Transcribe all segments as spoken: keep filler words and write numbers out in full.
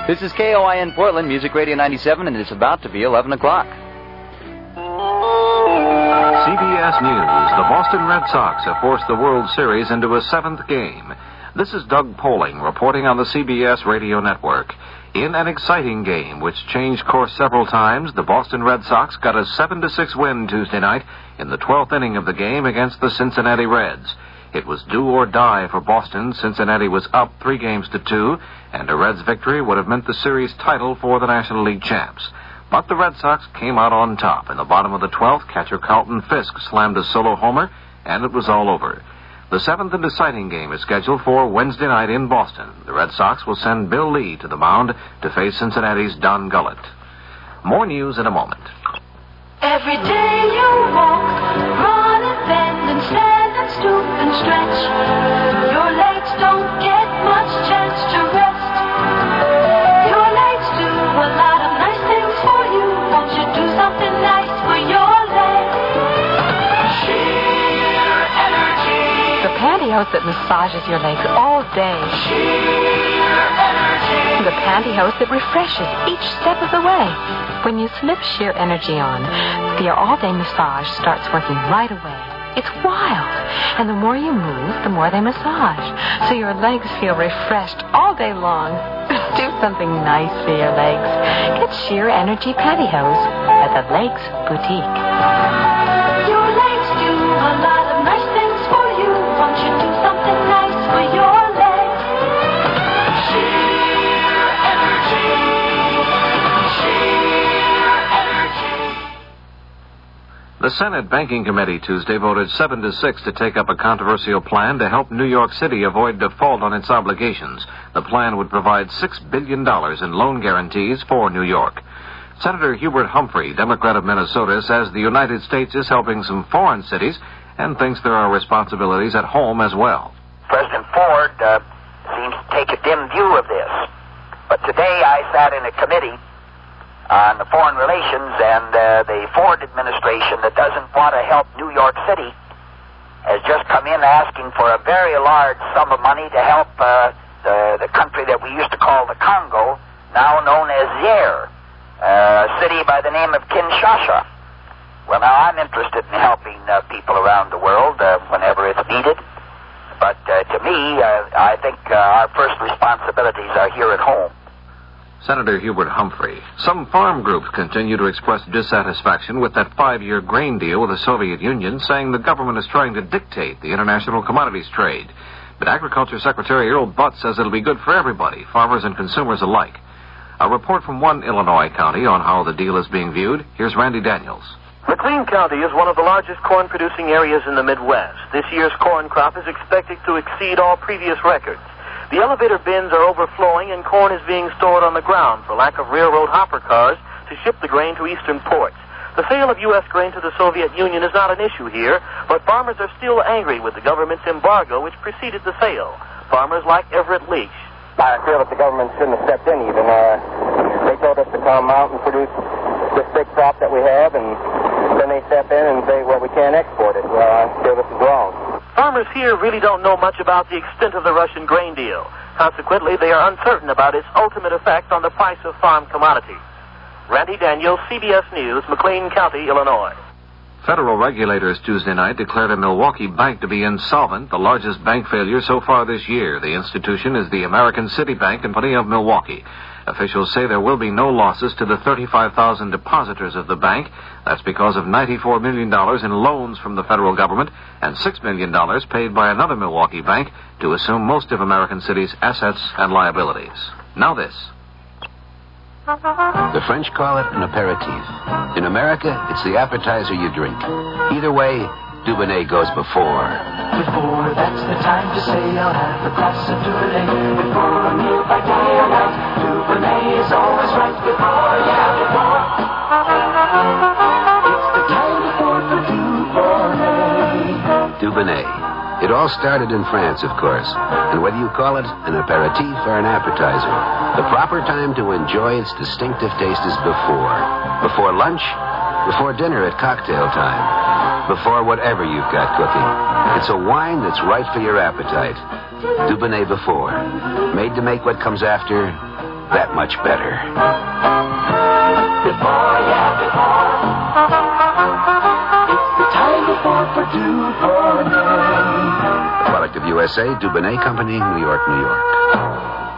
This is K O I N Portland, Music Radio ninety-seven, and it's about to be eleven o'clock. C B S News. The Boston Red Sox have forced the World Series into a seventh game. This is Doug Poling reporting on the C B S Radio Network. In an exciting game which changed course several times, the Boston Red Sox got a seven to six win Tuesday night in the twelfth inning of the game against the Cincinnati Reds. It was do or die for Boston. Cincinnati was up three games to two, and a Reds victory would have meant the series title for the National League champs. But the Red Sox came out on top. In the bottom of the twelfth, catcher Carlton Fisk slammed a solo homer, and it was all over. The seventh and deciding game is scheduled for Wednesday night in Boston. The Red Sox will send Bill Lee to the mound to face Cincinnati's Don Gullett. More news in a moment. Every day you walk, run and bend and stand and stoop and stretch. Your legs don't get much chance to rest. Your legs do a lot of nice things for you. Won't you do something nice for your legs? Sheer energy. The pantyhose that massages your legs all day. Sheer energy. The pantyhose that refreshes each step of the way. When you slip Sheer Energy on, your all-day massage starts working right away. It's wild. And the more you move, the more they massage. So your legs feel refreshed all day long. Do something nice for your legs. Get Sheer Energy pantyhose at the Lakes Boutique. Your legs do a lot of nice things for you. Won't you do something nice for your legs? Sheer Energy. Sheer Energy. The Senate Banking Committee Tuesday voted seven to six to take up a controversial plan to help New York City avoid default on its obligations. The plan would provide six billion dollars in loan guarantees for New York. Senator Hubert Humphrey, Democrat of Minnesota, says the United States is helping some foreign cities and thinks there are responsibilities at home as well. President Ford uh, seems to take a dim view of this. But today I sat in a committee on the foreign relations, and uh, the Ford administration that doesn't want to help New York City has just come in asking for a very large sum of money to help uh, the, the country that we used to call the Congo, now known as Zaire, uh, a city by the name of Kinshasa. Well, now I'm interested in helping uh, people around the world uh, whenever it's needed, but uh, to me, uh, I think uh, our first responsibilities are here at home. Senator Hubert Humphrey. Some farm groups continue to express dissatisfaction with that five-year grain deal with the Soviet Union, saying the government is trying to dictate the international commodities trade. But Agriculture Secretary Earl Butt says it'll be good for everybody, farmers and consumers alike. A report from one Illinois county on how the deal is being viewed. Here's Randy Daniels. McLean County is one of the largest corn-producing areas in the Midwest. This year's corn crop is expected to exceed all previous records. The elevator bins are overflowing, and corn is being stored on the ground for lack of railroad hopper cars to ship the grain to eastern ports. The sale of U S grain to the Soviet Union is not an issue here, but farmers are still angry with the government's embargo which preceded the sale. Farmers like Everett Leach. I feel that the government shouldn't have stepped in even. Uh, they told us to come out and produce this big crop that we have, and then they step in and say, well, we can't export it. Well, I feel this is wrong. Farmers here really don't know much about the extent of the Russian grain deal. Consequently, they are uncertain about its ultimate effect on the price of farm commodities. Randy Daniels, C B S News, McLean County, Illinois. Federal regulators Tuesday night declared a Milwaukee bank to be insolvent, the largest bank failure so far this year. The institution is the American City Bank Company of Milwaukee. Officials say there will be no losses to the thirty-five thousand depositors of the bank. That's because of ninety-four million dollars in loans from the federal government and six million dollars paid by another Milwaukee bank to assume most of American City's assets and liabilities. Now this. The French call it an aperitif. In America, it's the appetizer you drink. Either way, Dubonnet goes before. Before, that's the time to say I'll have a glass of Dubonnet. Before a meal by day or night, Dubonnet is always right. Before, yeah, before. It's the time before for Dubonnet. Dubonnet. It all started in France, of course. And whether you call it an aperitif or an appetizer, the proper time to enjoy its distinctive taste is before. Before lunch, before dinner at cocktail time, before whatever you've got cooking. It's a wine that's right for your appetite. Dubonnet before. Made to make what comes after that much better. Before, yeah, before. It's the time before Purdue Bonney. A product of U S A, Dubonnet Company, New York, New York.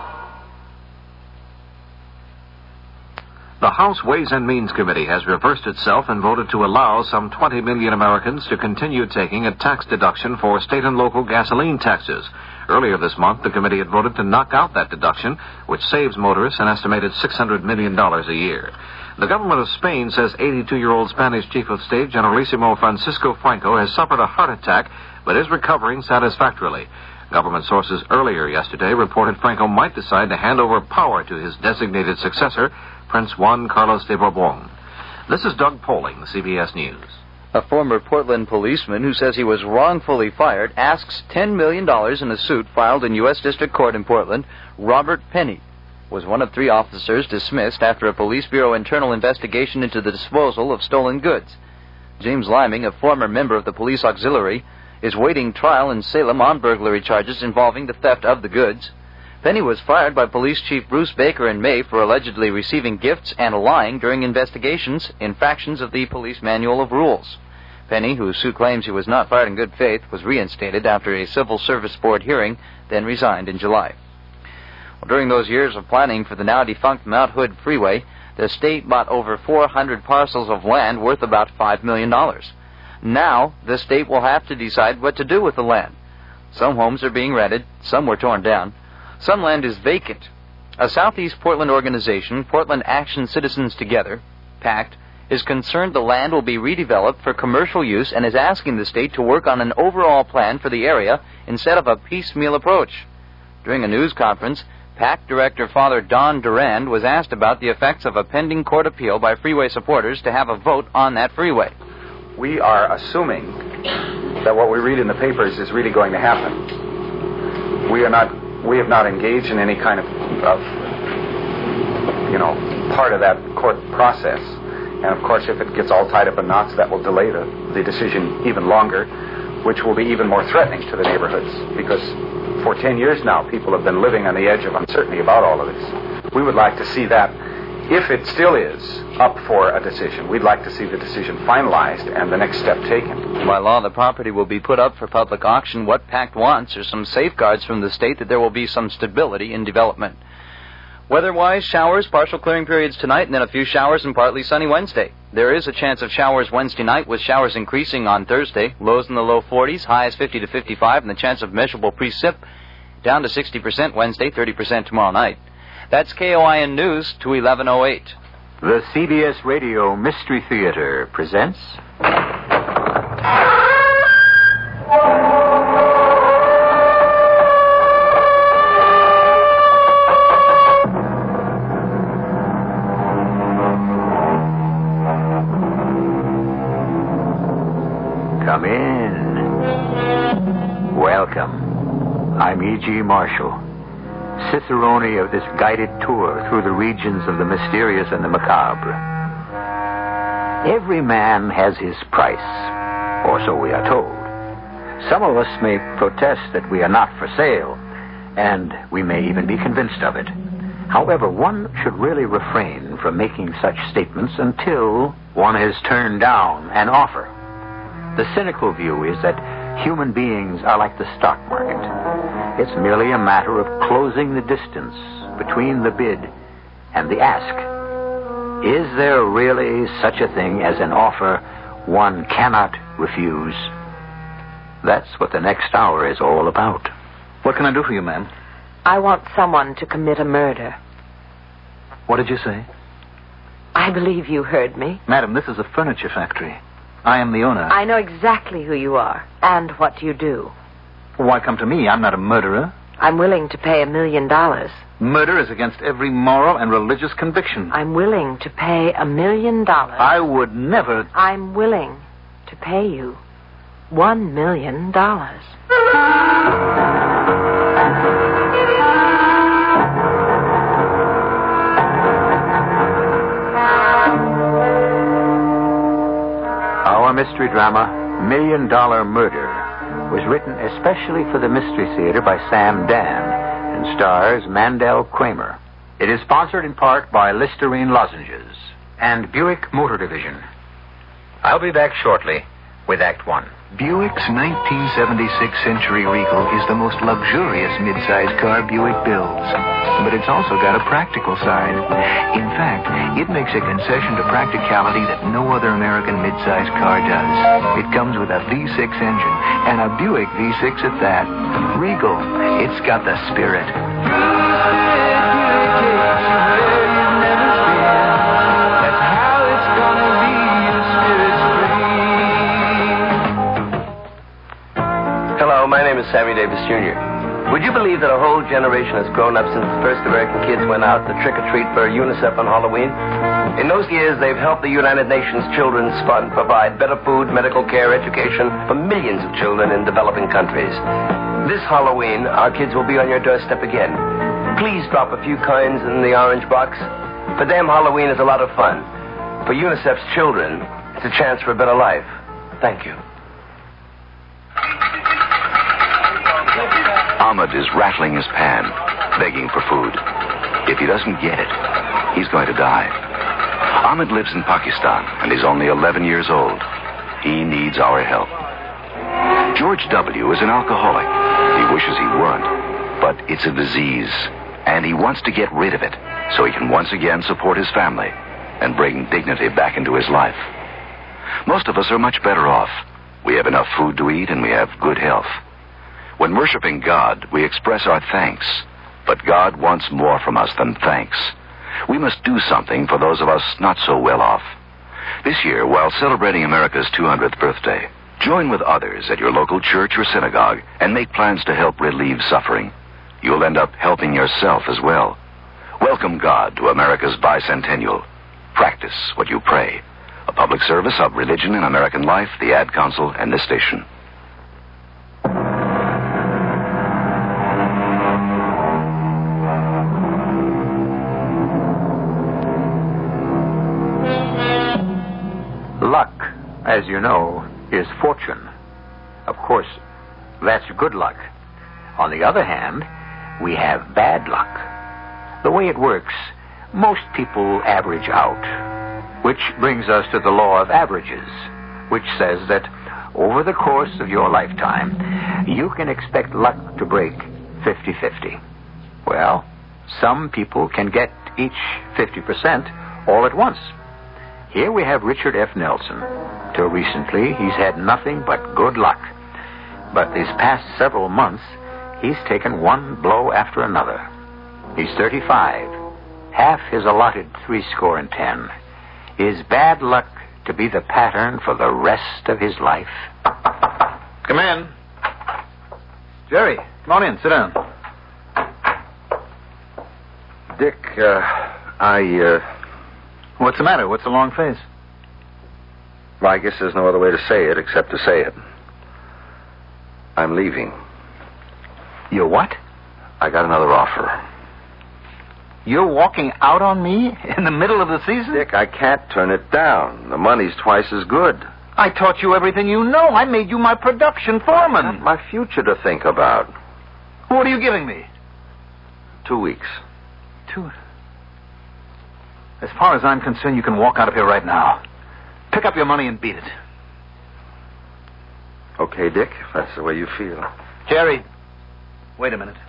The House Ways and Means Committee has reversed itself and voted to allow some twenty million Americans to continue taking a tax deduction for state and local gasoline taxes. Earlier this month, the committee had voted to knock out that deduction, which saves motorists an estimated six hundred million dollars a year. The government of Spain says eighty-two-year-old Spanish Chief of State Generalissimo Francisco Franco has suffered a heart attack, but is recovering satisfactorily. Government sources earlier yesterday reported Franco might decide to hand over power to his designated successor, Prince Juan Carlos de Bourbon. This is Doug Poling, C B S News. A former Portland policeman who says he was wrongfully fired asks ten million dollars in a suit filed in U S District Court in Portland. Robert Penny was one of three officers dismissed after a Police Bureau internal investigation into the disposal of stolen goods. James Liming, a former member of the police auxiliary, is waiting trial in Salem on burglary charges involving the theft of the goods. Penny was fired by Police Chief Bruce Baker in May for allegedly receiving gifts and lying during investigations, infractions of the Police Manual of Rules. Penny, whose suit claims he was not fired in good faith, was reinstated after a Civil Service Board hearing, then resigned in July. Well, during those years of planning for the now-defunct Mount Hood Freeway, the state bought over four hundred parcels of land worth about five million dollars. Now, the state will have to decide what to do with the land. Some homes are being rented, some were torn down. Some land is vacant. A Southeast Portland organization, Portland Action Citizens Together, PACT, is concerned the land will be redeveloped for commercial use and is asking the state to work on an overall plan for the area instead of a piecemeal approach. During a news conference, PACT Director Father Don Durand was asked about the effects of a pending court appeal by freeway supporters to have a vote on that freeway. We are assuming that what we read in the papers is really going to happen. We are not... We have not engaged in any kind of, of, you know, part of that court process. And, of course, if it gets all tied up in knots, that will delay the, the decision even longer, which will be even more threatening to the neighborhoods. Because for ten years now, people have been living on the edge of uncertainty about all of this. We would like to see that, if it still is up for a decision, we'd like to see the decision finalized and the next step taken. By law, the property will be put up for public auction. What PACT wants are some safeguards from the state that there will be some stability in development. Weather-wise, showers, partial clearing periods tonight, and then a few showers and partly sunny Wednesday. There is a chance of showers Wednesday night, with showers increasing on Thursday. Lows in the low forties, highs fifty to fifty-five, and the chance of measurable precip down to sixty percent Wednesday, thirty percent tomorrow night. That's K O I N News, two eleven oh eight. The C B S Radio Mystery Theater presents... Come in. Welcome. I'm E G. Marshall, cicerone of this guided tour through the regions of the mysterious and the macabre. Every man has his price, or so we are told. Some of us may protest that we are not for sale, and we may even be convinced of it. However, one should really refrain from making such statements until one has turned down an offer. The cynical view is that human beings are like the stock market. It's merely a matter of closing the distance between the bid and the ask. Is there really such a thing as an offer one cannot refuse? That's what the next hour is all about. What can I do for you, ma'am? I want someone to commit a murder. What did you say? I believe you heard me. Madam, this is a furniture factory. I am the owner. I know exactly who you are and what you do. Why come to me? I'm not a murderer. I'm willing to pay a million dollars. Murder is against every moral and religious conviction. I'm willing to pay a million dollars. I would never... I'm willing to pay you one million dollars. Our mystery drama, Million Dollar Murder, was written especially for the Mystery Theater by Sam Dan and stars Mandel Kramer. It is sponsored in part by Listerine Lozenges and Buick Motor Division. I'll be back shortly with Act One. Buick's nineteen seventy-six Century Regal is the most luxurious midsize car Buick builds. But it's also got a practical side. In fact, it makes a concession to practicality that no other American midsize car does. It comes with a V six engine, and a Buick V six at that. Regal, it's got the spirit. That's how it's gonna be. Hello, my name is Sammy Davis Junior Would you believe that a whole generation has grown up since the first American kids went out to trick-or-treat for UNICEF on Halloween? In those years, they've helped the United Nations Children's Fund provide better food, medical care, education for millions of children in developing countries. This Halloween, our kids will be on your doorstep again. Please drop a few coins in the orange box. For them, Halloween is a lot of fun. For UNICEF's children, it's a chance for a better life. Thank you. Ahmed is rattling his pan, begging for food. If he doesn't get it, he's going to die. Ahmed lives in Pakistan, and he's only eleven years old. He needs our help. George W. is an alcoholic. He wishes he weren't, but it's a disease, and he wants to get rid of it so he can once again support his family and bring dignity back into his life. Most of us are much better off. We have enough food to eat, and we have good health. When worshiping God, we express our thanks. But God wants more from us than thanks. We must do something for those of us not so well off. This year, while celebrating America's two hundredth birthday, join with others at your local church or synagogue and make plans to help relieve suffering. You'll end up helping yourself as well. Welcome God to America's bicentennial. Practice what you pray. A public service of Religion in American Life, the Ad Council, and this station. Luck, as you know, is fortune. Of course, that's good luck. On the other hand, we have bad luck. The way it works, most people average out, which brings us to the law of averages, which says that over the course of your lifetime, you can expect luck to break fifty-fifty. Well, some people can get each fifty percent all at once. Here we have Richard F. Nelson. Till recently, he's had nothing but good luck. But these past several months, he's taken one blow after another. He's thirty-five, half his allotted three score and ten. Is bad luck to be the pattern for the rest of his life? Come in. Jerry, come on in. Sit down. Dick, uh, I, uh... What's the matter? What's the long face? Well, I guess there's no other way to say it except to say it. I'm leaving. You're what? I got another offer. You're walking out on me in the middle of the season? Dick, I can't turn it down. The money's twice as good. I taught you everything you know. I made you my production foreman. I've got my future to think about. What are you giving me? Two weeks. Two... As far as I'm concerned, you can walk out of here right now. Pick up your money and beat it. Okay, Dick, if that's the way you feel. Jerry, wait a minute.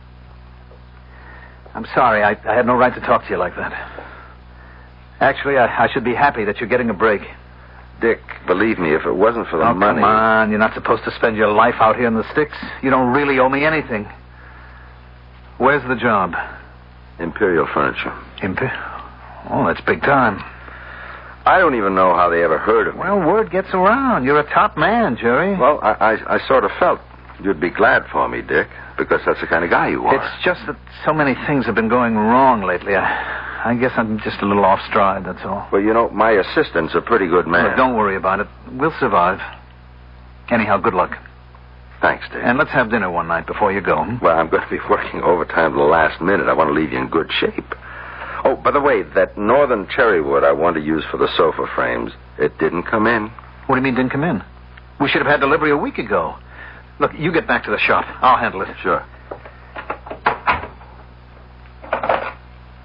I'm sorry. I, I had no right to talk to you like that. Actually, I, I should be happy that you're getting a break. Dick, believe me, if it wasn't for the oh, money... come on. You're not supposed to spend your life out here in the sticks. You don't really owe me anything. Where's the job? Imperial Furniture. Imperial? Oh, that's big time. I don't even know how they ever heard of me. Well, word gets around. You're a top man, Jerry. Well, I, I, I sort of felt you'd be glad for me, Dick, because that's the kind of guy you are. It's just that so many things have been going wrong lately. I, I guess I'm just a little off stride, that's all. Well, you know, my assistant's a pretty good man. Look, don't worry about it. We'll survive. Anyhow, good luck. Thanks, Dick. And let's have dinner one night before you go. Hmm? Well, I'm going to be working overtime to the last minute. I want to leave you in good shape. Oh, by the way, that northern cherry wood I want to use for the sofa frames, it didn't come in. What do you mean didn't come in? We should have had delivery a week ago. Look, you get back to the shop. I'll handle it. Sure.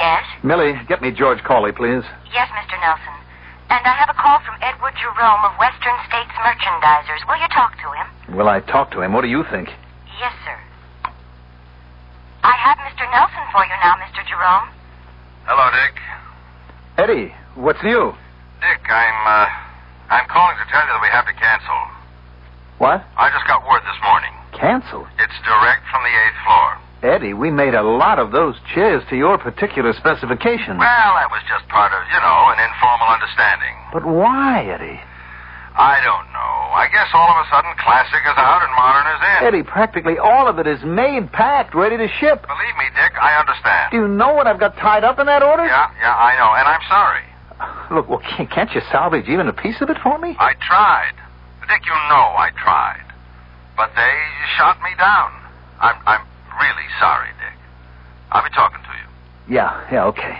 Yes? Millie, get me George Cawley, please. Yes, Mister Nelson. And I have a call from Edward Jerome of Western States Merchandisers. Will you talk to him? Will I talk to him? What do you think? Yes, sir. I have Mister Nelson for you now, Mister Jerome. Hello, Dick. Eddie, what's new? Dick, I'm, uh, I'm calling to tell you that we have to cancel. What? I just got word this morning. Cancel? It's direct from the eighth floor. Eddie, we made a lot of those chairs to your particular specifications. Well, that was just part of, you know, an informal understanding. But why, Eddie? I don't know. I guess all of a sudden classic is out and modern is in. Eddie, practically all of it is made, packed, ready to ship. Believe me, Dick, I understand. Do you know what I've got tied up in that order? Yeah, yeah, I know, and I'm sorry. Look, well, can't you salvage even a piece of it for me? I tried. Dick, you know I tried. But they shot me down. I'm, I'm really sorry, Dick. I'll be talking to you. Yeah, yeah, okay.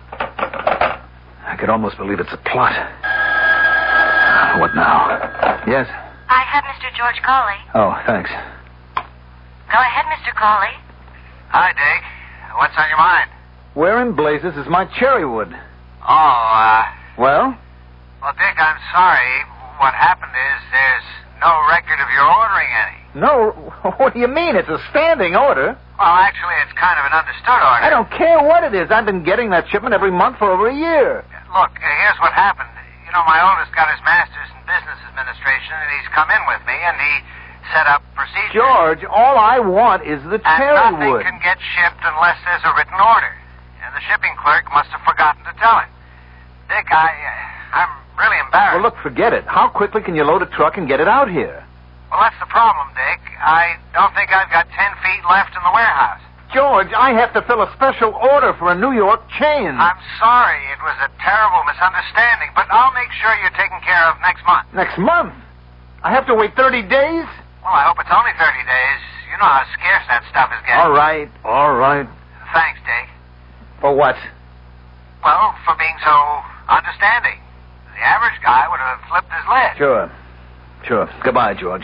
I could almost believe it's a plot. What now? Yes? I have Mister George Cawley. Oh, thanks. Go ahead, Mister Cawley. Hi, Dick. What's on your mind? Where in blazes is my cherry wood? Oh, uh... Well? Well, Dick, I'm sorry. What happened is there's no record of your ordering any. No? What do you mean? It's a standing order. Well, actually, it's kind of an understood order. I don't care what it is. I've been getting that shipment every month for over a year. Look, uh, here's what happened. You know, my oldest got his master's in business administration, and he's come in with me, and he set up procedures. George, all I want is the and cherry nothing wood. can get shipped unless there's a written order. And the shipping clerk must have forgotten to tell him. Dick, I, uh, I'm really embarrassed. Well, look, forget it. How quickly can you load a truck and get it out here? Well, that's the problem, Dick. I don't think I've got ten feet left in the warehouse. George, I have to fill a special order for a New York chain. I'm sorry. It was a terrible misunderstanding, but I'll make sure you're taken care of next month. Next month? I have to wait thirty days? Well, I hope it's only thirty days. You know how scarce that stuff is getting. All right, all right. Thanks, Dick. For what? Well, for being so understanding. The average guy would have flipped his lid. Sure. Sure. Goodbye, George.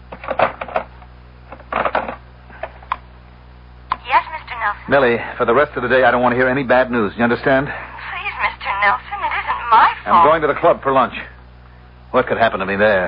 Yes, Mister Nelson. Millie, for the rest of the day, I don't want to hear any bad news. You understand? Please, Mister Nelson, it isn't my fault. I'm going to the club for lunch. What could happen to me there?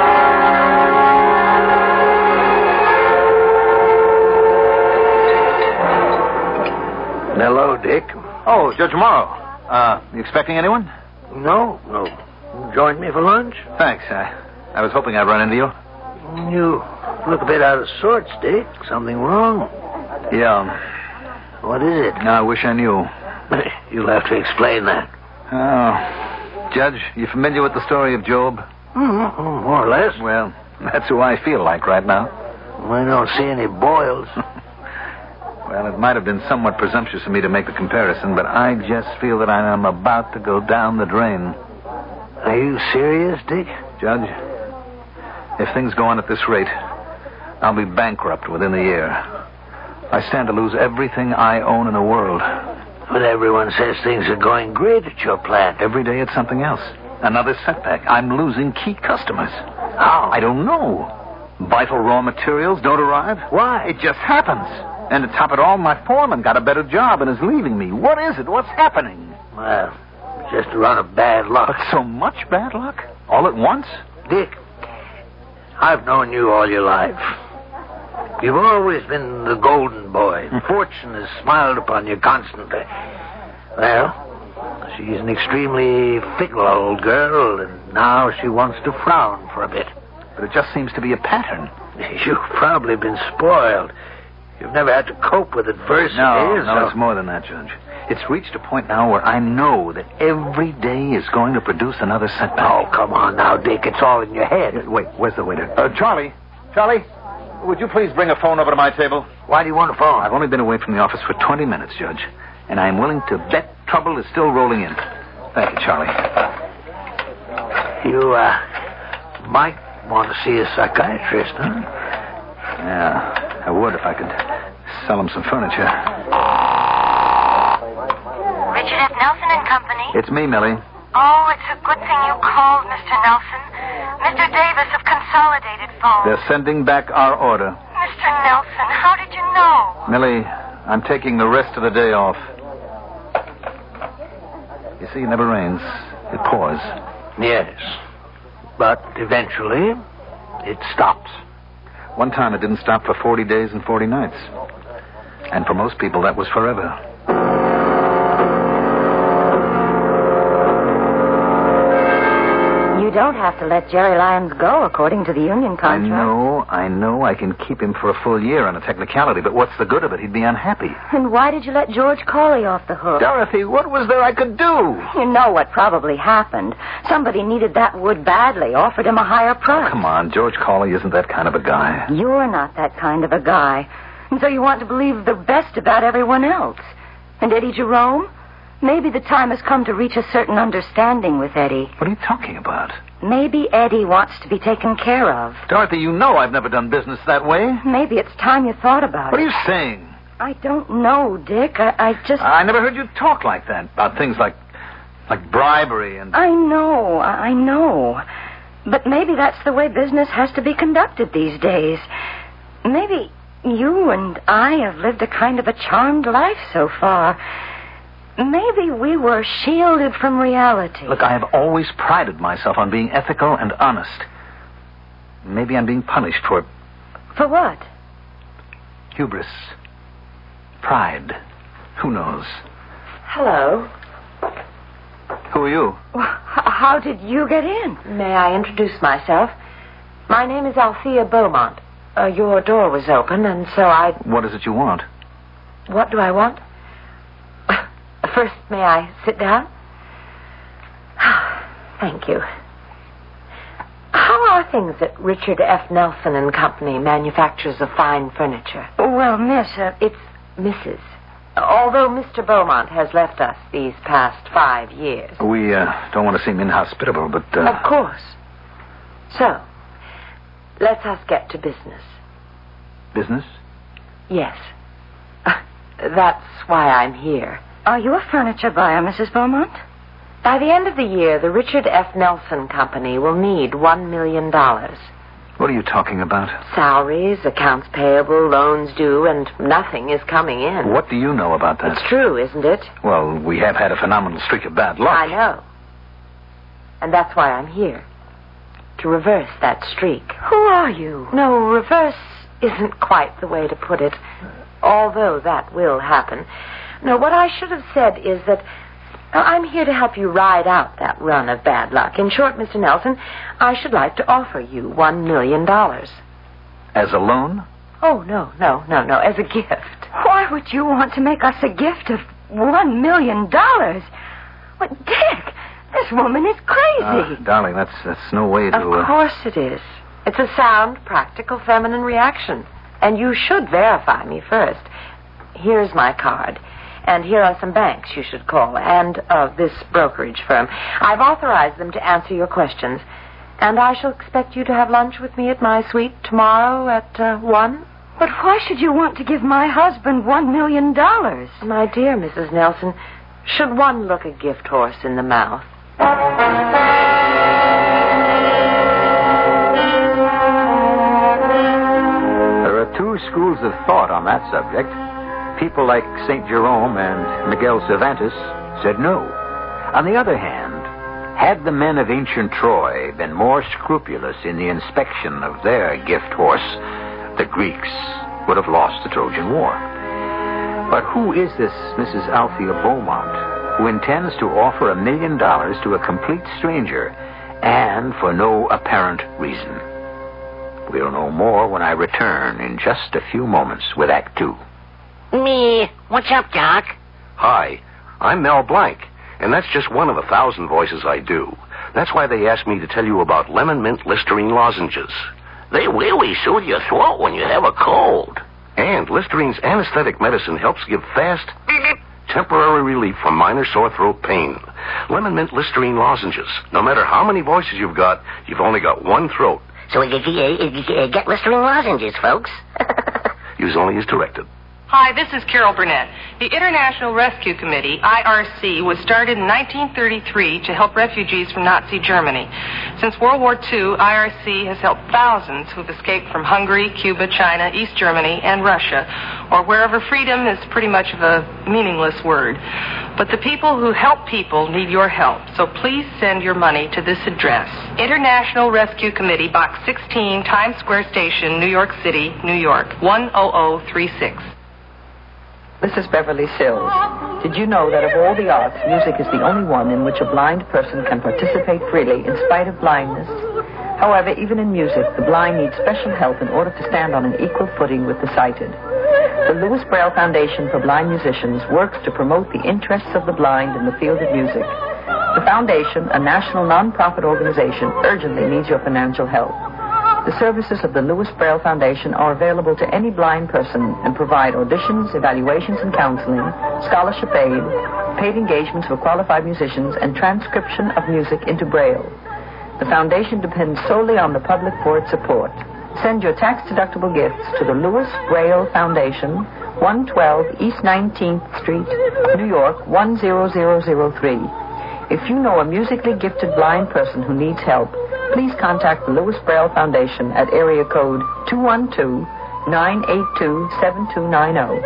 Hello, Dick. Oh, Judge Morrow. Uh, you expecting anyone? No, no. Join me for lunch? Thanks. I, I was hoping I'd run into you. You look a bit out of sorts, Dick. Something wrong? Yeah. What is it? I wish I knew. You'll have to explain that. Oh. Judge, you familiar with the story of Job? Mm-hmm. More or less. Well, that's who I feel like right now. I don't see any boils. Well, it might have been somewhat presumptuous of me to make the comparison, but I just feel that I am about to go down the drain. Are you serious, Dick? Judge, if things go on at this rate, I'll be bankrupt within a year. I stand to lose everything I own in the world. But everyone says things are going great at your plant. Every day it's something else. Another setback. I'm losing key customers. How? I don't know. Vital raw materials don't arrive. Why? It just happens. And to top it all, my foreman got a better job and is leaving me. What is it? What's happening? Well, just a run of bad luck. But so much bad luck? All at once? Dick, I've known you all your life. You've always been the golden boy. Fortune has smiled upon you constantly. Well, she's an extremely fickle old girl, and now she wants to frown for a bit. But it just seems to be a pattern. You've probably been spoiled. You've never had to cope with adversity. No, no, so... it's more than that, Judge. It's reached a point now where I know that every day is going to produce another setback. Oh, come on now, Dick. It's all in your head. Wait, where's the waiter? Uh, Charlie. Charlie, would you please bring a phone over to my table? Why do you want a phone? I've only been away from the office for twenty minutes, Judge. And I am willing to bet trouble is still rolling in. Thank you, Charlie. You, uh, might want to see a psychiatrist, huh? Yeah, I would if I could sell him some furniture. Richard F. Nelson and Company. It's me, Millie. Oh, it's a good thing you called, Mister Nelson. Mister Davis of Consolidated Phone. They're sending back our order. Mister Nelson, how did you know? Millie, I'm taking the rest of the day off. You see, it never rains. It pours. Yes. But eventually, it stops. One time it didn't stop for forty days and forty nights. And for most people, that was forever. You don't have to let Jerry Lyons go according to the union contract. I know, I know I can keep him for a full year on a technicality, but what's the good of it? He'd be unhappy. And why did you let George Cawley off the hook? Dorothy, what was there I could do? You know what probably happened. Somebody needed that wood badly, offered him a higher price. Oh, come on, George Cawley isn't that kind of a guy. You're not that kind of a guy. And so you want to believe the best about everyone else. And Eddie Jerome? Maybe the time has come to reach a certain understanding with Eddie. What are you talking about? Maybe Eddie wants to be taken care of. Dorothy, you know I've never done business that way. Maybe it's time you thought about what it. What are you saying? I don't know, Dick. I, I just... I never heard you talk like that about things like like bribery and... I know, I know. But maybe that's the way business has to be conducted these days. Maybe you and I have lived a kind of a charmed life so far. Maybe we were shielded from reality. Look, I have always prided myself on being ethical and honest. Maybe I'm being punished for... For what? Hubris. Pride. Who knows? Hello. Who are you? Well, how did you get in? May I introduce myself? My name is Althea Beaumont. Uh, your door was open, and so I... What is it you want? What do I want? First, may I sit down? Thank you. How are things at Richard F. Nelson and Company, manufacturers of fine furniture? Well, miss, uh, it's Missus Although Mister Beaumont has left us these past five years. We uh, don't want to seem inhospitable, but... Uh... Of course. So, let us get to business. Business? Yes. That's why I'm here. Are you a furniture buyer, Missus Beaumont? By the end of the year, the Richard F. Nelson Company will need one million dollars. What are you talking about? Salaries, accounts payable, loans due, and nothing is coming in. What do you know about that? It's true, isn't it? Well, we have had a phenomenal streak of bad luck. I know. And that's why I'm here. To reverse that streak. Who are you? No, reverse isn't quite the way to put it. Although that will happen. No, what I should have said is that I'm here to help you ride out that run of bad luck. In short, Mister Nelson, I should like to offer you one million dollars. As a loan? Oh, no, no, no, no, as a gift. Why would you want to make us a gift of one million dollars? What, Dick, this woman is crazy. Uh, darling, that's, that's no way to... Of uh... course it is. It's a sound, practical, feminine reaction. And you should verify me first. Here's my card. And here are some banks you should call, and of this brokerage firm. I've authorized them to answer your questions. And I shall expect you to have lunch with me at my suite tomorrow at uh, one. But why should you want to give my husband one million dollars? My dear Missus Nelson, should one look a gift horse in the mouth? There are two schools of thought on that subject. People like Saint Jerome and Miguel Cervantes said no. On the other hand, had the men of ancient Troy been more scrupulous in the inspection of their gift horse, the Greeks would have lost the Trojan War. But who is this Missus Althea Beaumont who intends to offer a million dollars to a complete stranger and for no apparent reason? We'll know more when I return in just a few moments with Act Two. Me. What's up, Doc? Hi, I'm Mel Blanc, and that's just one of a thousand voices I do. That's why they asked me to tell you about lemon mint Listerine lozenges. They really soothe your throat when you have a cold. And Listerine's anesthetic medicine helps give fast, temporary relief from minor sore throat pain. Lemon mint Listerine lozenges. No matter how many voices you've got, you've only got one throat. So uh, uh, uh, get Listerine lozenges, folks. Use only as directed. Hi, this is Carol Burnett. The International Rescue Committee, I R C, was started in nineteen thirty-three to help refugees from Nazi Germany. Since World War Two, I R C has helped thousands who've escaped from Hungary, Cuba, China, East Germany, and Russia, or wherever freedom is pretty much of a meaningless word. But the people who help people need your help, so please send your money to this address. International Rescue Committee, Box sixteen, Times Square Station, New York City, New York, one oh oh three six. This is Beverly Sills. Did you know that of all the arts, music is the only one in which a blind person can participate freely in spite of blindness? However, even in music, the blind need special help in order to stand on an equal footing with the sighted. The Louis Braille Foundation for Blind Musicians works to promote the interests of the blind in the field of music. The foundation, a national non-profit organization, urgently needs your financial help. The services of the Louis Braille Foundation are available to any blind person and provide auditions, evaluations and counseling, scholarship aid, paid engagements for qualified musicians, and transcription of music into Braille. The foundation depends solely on the public for its support. Send your tax-deductible gifts to the Louis Braille Foundation, one twelve East nineteenth Street, New York, one zero zero zero three. If you know a musically gifted blind person who needs help, please contact the Louis Braille Foundation at area code two one two, nine eight two, seven two nine zero.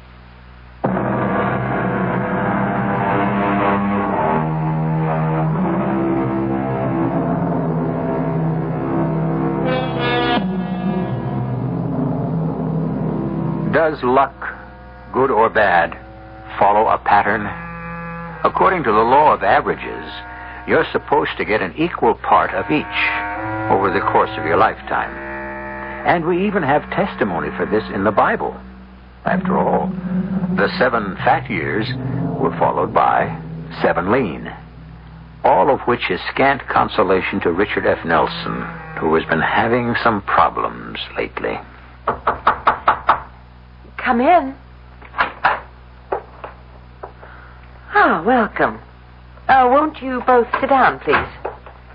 Does luck, good or bad, follow a pattern? According to the law of averages, you're supposed to get an equal part of each over the course of your lifetime. And we even have testimony for this in the Bible. After all, the seven fat years were followed by seven lean, all of which is scant consolation to Richard F. Nelson, who has been having some problems lately. Come in. Ah, welcome. Uh, won't you both sit down, please?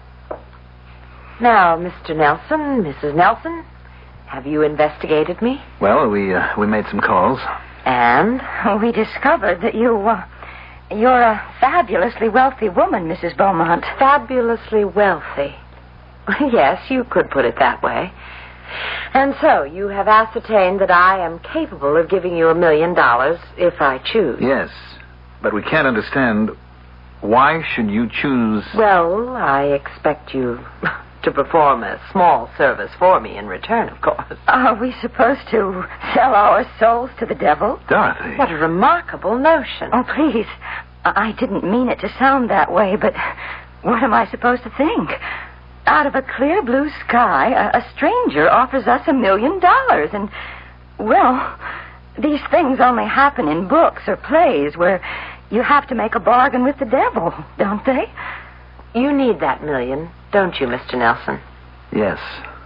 Now, Mister Nelson, Missus Nelson, have you investigated me? Well, we uh, we made some calls. And? We discovered that you, uh, you're a fabulously wealthy woman, Missus Beaumont. Fabulously wealthy. Yes, you could put it that way. And so, you have ascertained that I am capable of giving you a million dollars if I choose. Yes, but we can't understand... Why should you choose... Well, I expect you to perform a small service for me in return, of course. Are we supposed to sell our souls to the devil? Dorothy. What a remarkable notion. Oh, please. I didn't mean it to sound that way, but what am I supposed to think? Out of a clear blue sky, a, a stranger offers us a million dollars, and, well, these things only happen in books or plays where... You have to make a bargain with the devil, don't they? You need that million, don't you, Mister Nelson? Yes.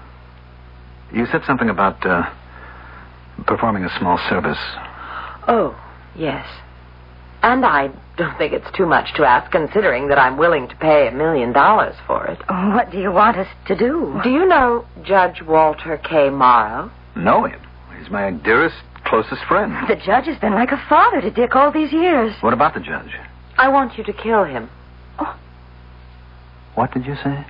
You said something about uh, performing a small service. Oh, yes. And I don't think it's too much to ask, considering that I'm willing to pay a million dollars for it. What do you want us to do? Do you know Judge Walter K. Morrow? Know him. He's my dearest, closest friend. The judge has been like a father to Dick all these years. What about the judge? I want you to kill him. Oh. What did you say?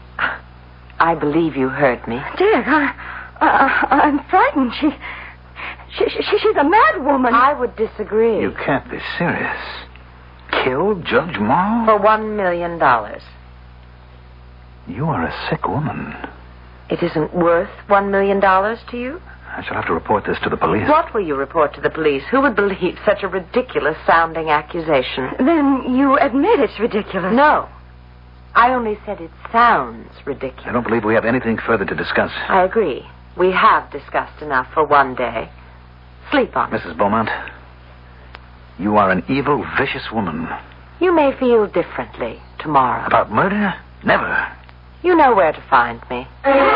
I believe you heard me. Dick, I, I, I'm frightened. She, she, she, she's a mad woman. I would disagree. You can't be serious. Kill Judge Morrow? For one million dollars. You are a sick woman. It isn't worth one million dollars to you? I shall have to report this to the police. What will you report to the police? Who would believe such a ridiculous-sounding accusation? Then you admit it's ridiculous. No. I only said it sounds ridiculous. I don't believe we have anything further to discuss. I agree. We have discussed enough for one day. Sleep on it. Missus Beaumont, you are an evil, vicious woman. You may feel differently tomorrow. About murder? Never. You know where to find me.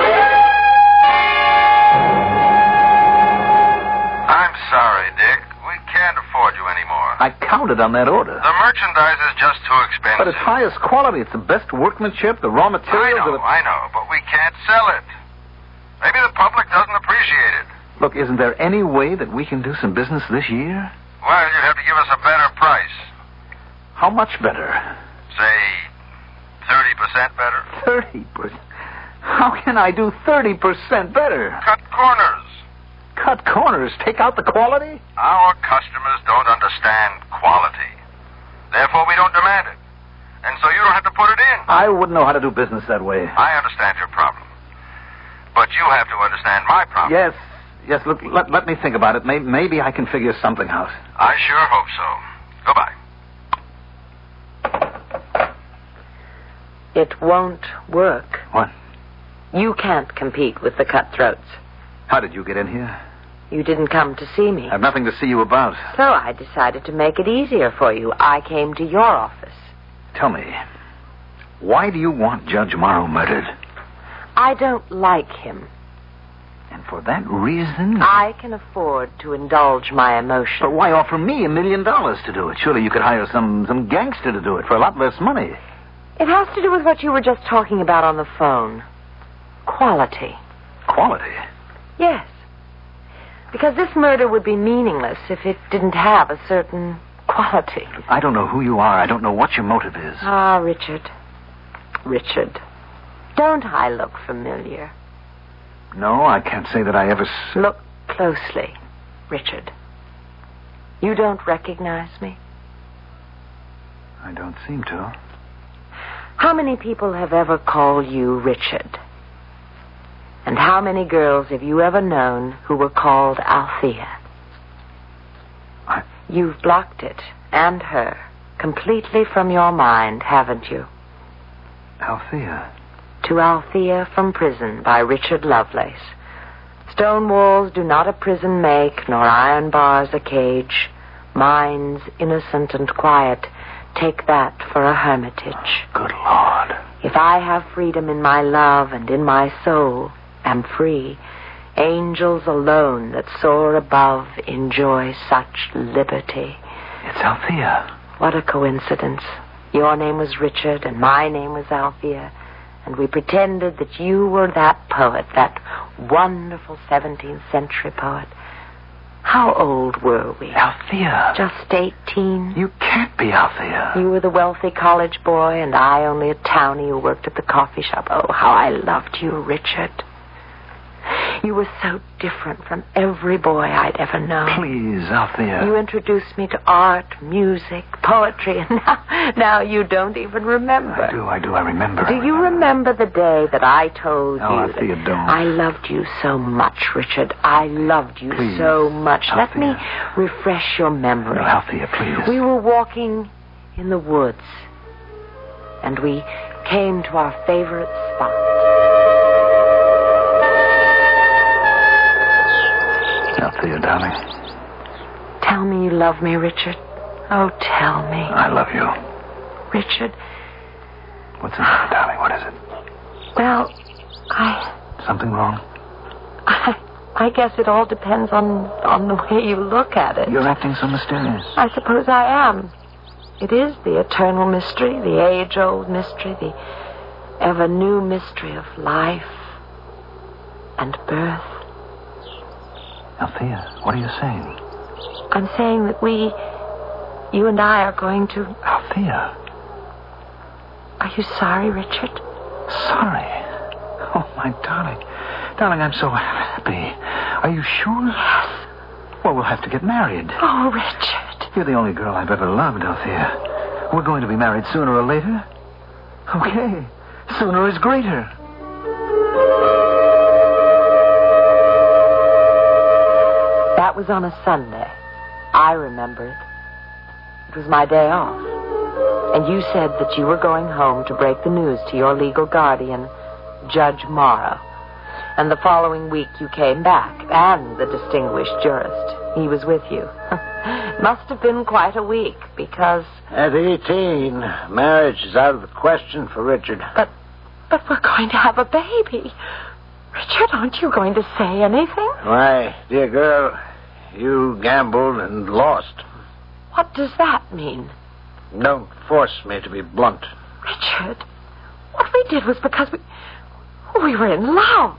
I'm sorry, Dick. We can't afford you anymore. I counted on that order. The merchandise is just too expensive. But it's highest quality. It's the best workmanship, the raw materials. I know, of it. I know, but we can't sell it. Maybe the public doesn't appreciate it. Look, isn't there any way that we can do some business this year? Well, you'd have to give us a better price. How much better? Say, thirty percent better. thirty percent? How can I do thirty percent better? Cut corners. Cut corners? Take out the quality? Our customers don't understand quality. Therefore, we don't demand it. And so you don't have to put it in. I wouldn't know how to do business that way. I understand your problem. But you have to understand my problem. Yes, yes, look, let, let me think about it. Maybe, maybe I can figure something out. I sure hope so. Goodbye. It won't work. What? You can't compete with the cutthroats. How did you get in here? You didn't come to see me. I have nothing to see you about. So I decided to make it easier for you. I came to your office. Tell me, why do you want Judge Morrow murdered? I don't like him. And for that reason? I can afford to indulge my emotions. But why offer me a million dollars to do it? Surely you could hire some, some gangster to do it for a lot less money. It has to do with what you were just talking about on the phone. Quality. Quality? Yes. Because this murder would be meaningless if it didn't have a certain quality. I don't know who you are. I don't know what your motive is. Ah, Richard. Richard. Don't I look familiar? No, I can't say that I ever... S- look closely, Richard. You don't recognize me? I don't seem to. How many people have ever called you Richard? And how many girls have you ever known who were called Althea? I... You've blocked it, and her, completely from your mind, haven't you? Althea? To Althea from Prison by Richard Lovelace. Stone walls do not a prison make, nor iron bars a cage. Minds innocent and quiet, take that for a hermitage. Good Lord. If I have freedom in my love and in my soul, am free, angels alone that soar above enjoy such liberty. It's Althea. What a coincidence. Your name was Richard and my name was Althea, and we pretended that you were that poet, that wonderful seventeenth century poet. How old were we? Althea. Just eighteen. You can't be Althea. You were the wealthy college boy, and I only a townie who worked at the coffee shop. Oh, how I loved you, Richard. You were so different from every boy I'd ever known. Please, Althea. You introduced me to art, music, poetry, and now, now you don't even remember. I do, I do, I remember. Do I you remember. remember the day that I told oh, you Althea, that don't. I loved you so much, Richard? I loved you please, so much. Althea. Let me refresh your memory. No, Althea, please. We were walking in the woods, and we came to our favorite spot. Althea, darling. Tell me you love me, Richard. Oh, tell me. I love you. Richard. What's the matter, darling? What is it? Well, I... Something wrong? I, I guess it all depends on, on the way you look at it. You're acting so mysterious. I suppose I am. It is the eternal mystery, the age-old mystery, the ever-new mystery of life and birth. Althea, what are you saying? I'm saying that we, you and I, are going to... Althea. Are you sorry, Richard? Sorry? Oh, my darling. Darling, I'm so happy. Are you sure? Yes. Well, we'll have to get married. Oh, Richard. You're the only girl I've ever loved, Althea. We're going to be married sooner or later. Okay. Sooner is greater. That was on a Sunday. I remember it. It was my day off. And you said that you were going home to break the news to your legal guardian, Judge Morrow. And the following week you came back, and the distinguished jurist. He was with you. It must have been quite a week, because... At eighteen, marriage is out of the question for Richard. But, but we're going to have a baby. Richard, aren't you going to say anything? Why, dear girl, you gambled and lost. What does that mean? Don't force me to be blunt. Richard, what we did was because we... we were in love.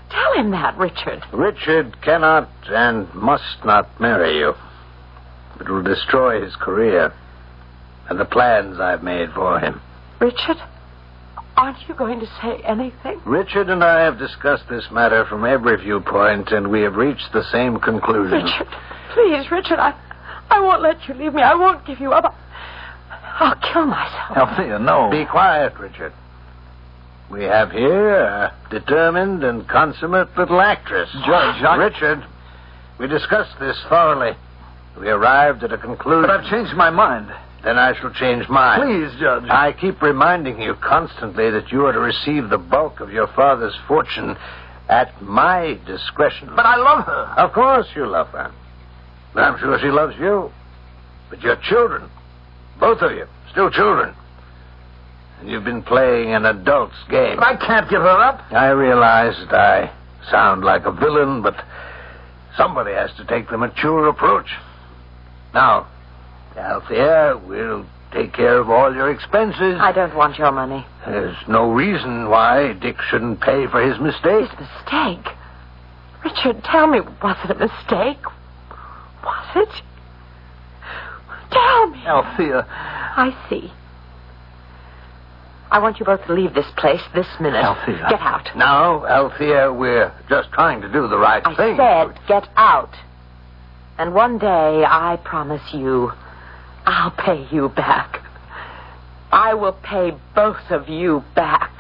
Tell him that, Richard. Richard cannot and must not marry you. It will destroy his career and the plans I've made for him. Richard, aren't you going to say anything? Richard and I have discussed this matter from every viewpoint, and we have reached the same conclusion. Richard, please, Richard, I, I won't let you leave me. I won't give you up. I'll kill myself. Althea, no. Be quiet, Richard. We have here a determined and consummate little actress. Judge, I... Richard, we discussed this thoroughly. We arrived at a conclusion. But I've changed my mind. Then I shall change mine. Please, Judge. I keep reminding you constantly that you are to receive the bulk of your father's fortune at my discretion. But I love her. Of course you love her. I'm sure she loves you. But you're children. Both of you. Still children. And you've been playing an adult's game. But I can't give her up. I realize that I sound like a villain, but somebody has to take the mature approach. Now, Althea, we'll take care of all your expenses. I don't want your money. There's no reason why Dick shouldn't pay for his mistake. His mistake? Richard, tell me, was it a mistake? Was it? Tell me. Althea. I see. I want you both to leave this place this minute. Althea. Get out. Now, Althea, we're just trying to do the right I thing. I said get out. And one day, I promise you, I'll pay you back. I will pay both of you back.